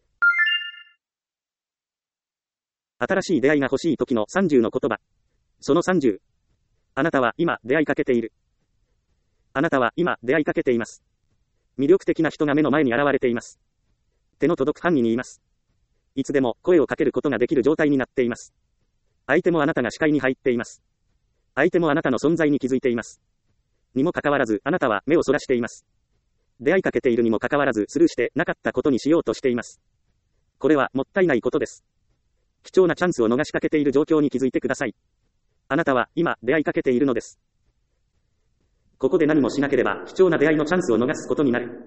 新しい出会いが欲しい時のさんじゅうの言葉。そのさんじゅう。あなたは今出会いかけている。あなたは今出会いかけています。魅力的な人が目の前に現れています。手の届く範囲にいます。いつでも声をかけることができる状態になっています。相手もあなたが視界に入っています。相手もあなたの存在に気づいています。にもかかわらずあなたは目をそらしています。出会いかけているにもかかわらずスルーしてなかったことにしようとしています。これはもったいないことです。貴重なチャンスを逃しかけている状況に気づいてください。あなたは今出会いかけているのです。ここで何もしなければ貴重な出会いのチャンスを逃すことになる。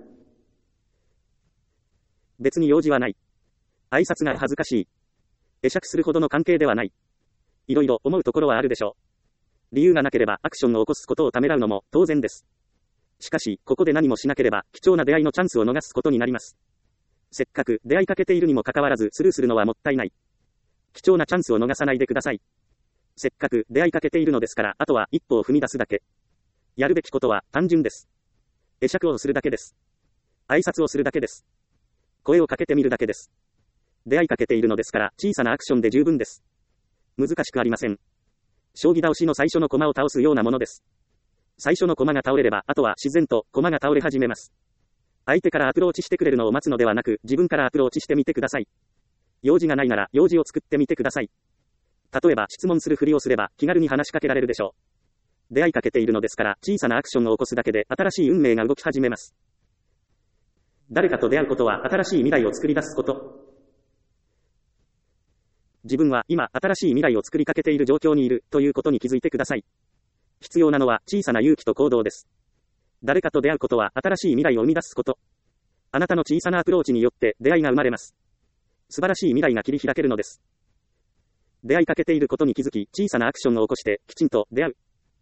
別に用事はない。挨拶が恥ずかしい。会釈するほどの関係ではない。いろいろ思うところはあるでしょう。理由がなければアクションを起こすことをためらうのも当然です。しかし、ここで何もしなければ貴重な出会いのチャンスを逃すことになります。せっかく出会いかけているにもかかわらずスルーするのはもったいない。貴重なチャンスを逃さないでください。せっかく出会いかけているのですから、あとは一歩を踏み出すだけ。やるべきことは単純です。会釈をするだけです。挨拶をするだけです。声をかけてみるだけです。出会いかけているのですから、小さなアクションで十分です。難しくありません。将棋倒しの最初の駒を倒すようなものです。最初の駒が倒れれば、あとは自然と駒が倒れ始めます。相手からアプローチしてくれるのを待つのではなく、自分からアプローチしてみてください。用事がないなら、用事を作ってみてください。例えば、質問するふりをすれば、気軽に話しかけられるでしょう。出会いかけているのですから、小さなアクションを起こすだけで、新しい運命が動き始めます。誰かと出会うことは、新しい未来を作り出すこと。自分は今、新しい未来を作りかけている状況にいる、ということに気づいてください。必要なのは、小さな勇気と行動です。誰かと出会うことは、新しい未来を生み出すこと。あなたの小さなアプローチによって、出会いが生まれます。素晴らしい未来が切り開けるのです。出会いかけていることに気づき、小さなアクションを起こして、きちんと出会う。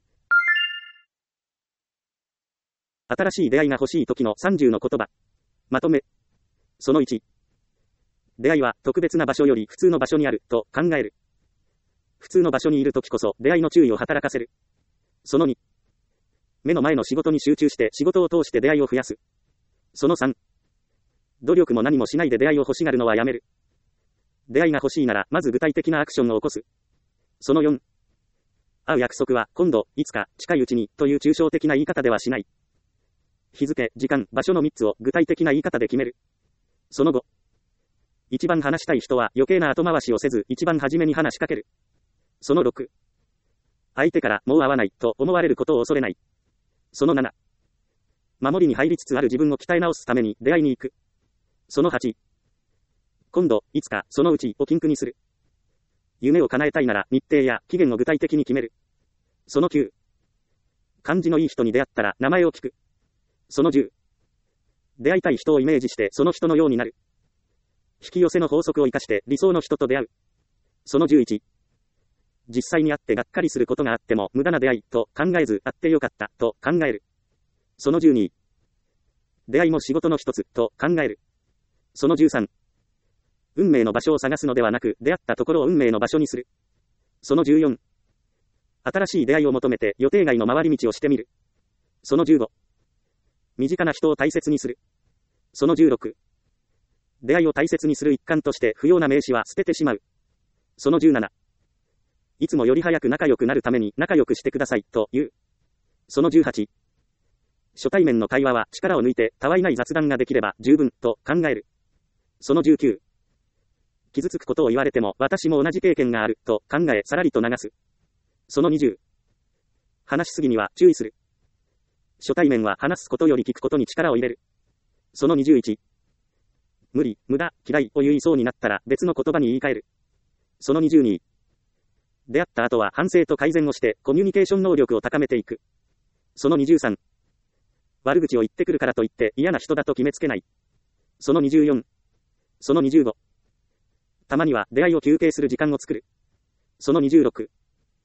新しい出会いが欲しい時のさんじゅうの言葉。まとめ。そのいち。出会いは特別な場所より普通の場所にあると考える。普通の場所にいる時こそ出会いの注意を働かせる。そのに。目の前の仕事に集中して仕事を通して出会いを増やす。そのさん。努力も何もしないで出会いを欲しがるのはやめる。出会いが欲しいならまず具体的なアクションを起こす。そのよん。会う約束は今度、いつか、近いうちにという抽象的な言い方ではしない。日付、時間、場所のみっつを具体的な言い方で決める。そのご。一番話したい人は余計な後回しをせず一番初めに話しかける。そのろく。相手からもう会わないと思われることを恐れない。そのなな。守りに入りつつある自分を鍛え直すために出会いに行く。そのはち。今度、いつか、そのうちを禁句にする。夢を叶えたいなら日程や期限を具体的に決める。そのきゅう。感じのいい人に出会ったら名前を聞く。そのじゅう。出会いたい人をイメージしてその人のようになる。引き寄せの法則を生かして理想の人と出会う。そのじゅういち。実際に会ってがっかりすることがあっても無駄な出会いと考えず会ってよかったと考える。そのじゅうに。出会いも仕事の一つと考える。そのじゅうさん。運命の場所を探すのではなく出会ったところを運命の場所にする。そのじゅうよん。新しい出会いを求めて予定外の回り道をしてみる。そのじゅうご。身近な人を大切にする。そのじゅうろく。出会いを大切にする一環として不要な名詞は捨ててしまう。そのじゅうなな。いつもより早く仲良くなるために仲良くしてくださいという。そのじゅうはち。初対面の会話は力を抜いてたわいない雑談ができれば十分と考える。そのじゅうきゅう。傷つくことを言われても私も同じ経験があると考えさらりと流す。そのにじゅう。話しすぎには注意する。初対面は話すことより聞くことに力を入れる。そのにじゅういち。無理、無駄、嫌いを言いそうになったら別の言葉に言い換える。そのにじゅうに。出会った後は反省と改善をしてコミュニケーション能力を高めていく。そのにじゅうさん。悪口を言ってくるからといって嫌な人だと決めつけない。そのにじゅうよん。そのにじゅうご。たまには出会いを休憩する時間を作る。そのにじゅうろく。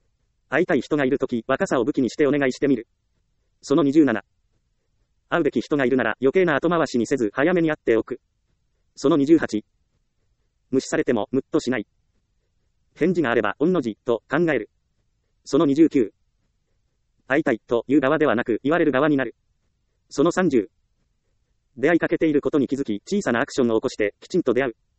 会いたい人がいるとき、若さを武器にしてお願いしてみる。そのにじゅうなな。会うべき人がいるなら余計な後回しにせず早めに会っておく。そのにじゅうはち。無視されてもムッとしない。返事があれば、御の字、と考える。そのにじゅうきゅう。会いたい、という側ではなく、言われる側になる。そのさんじゅう。出会いかけていることに気づき、小さなアクションを起こして、きちんと出会う。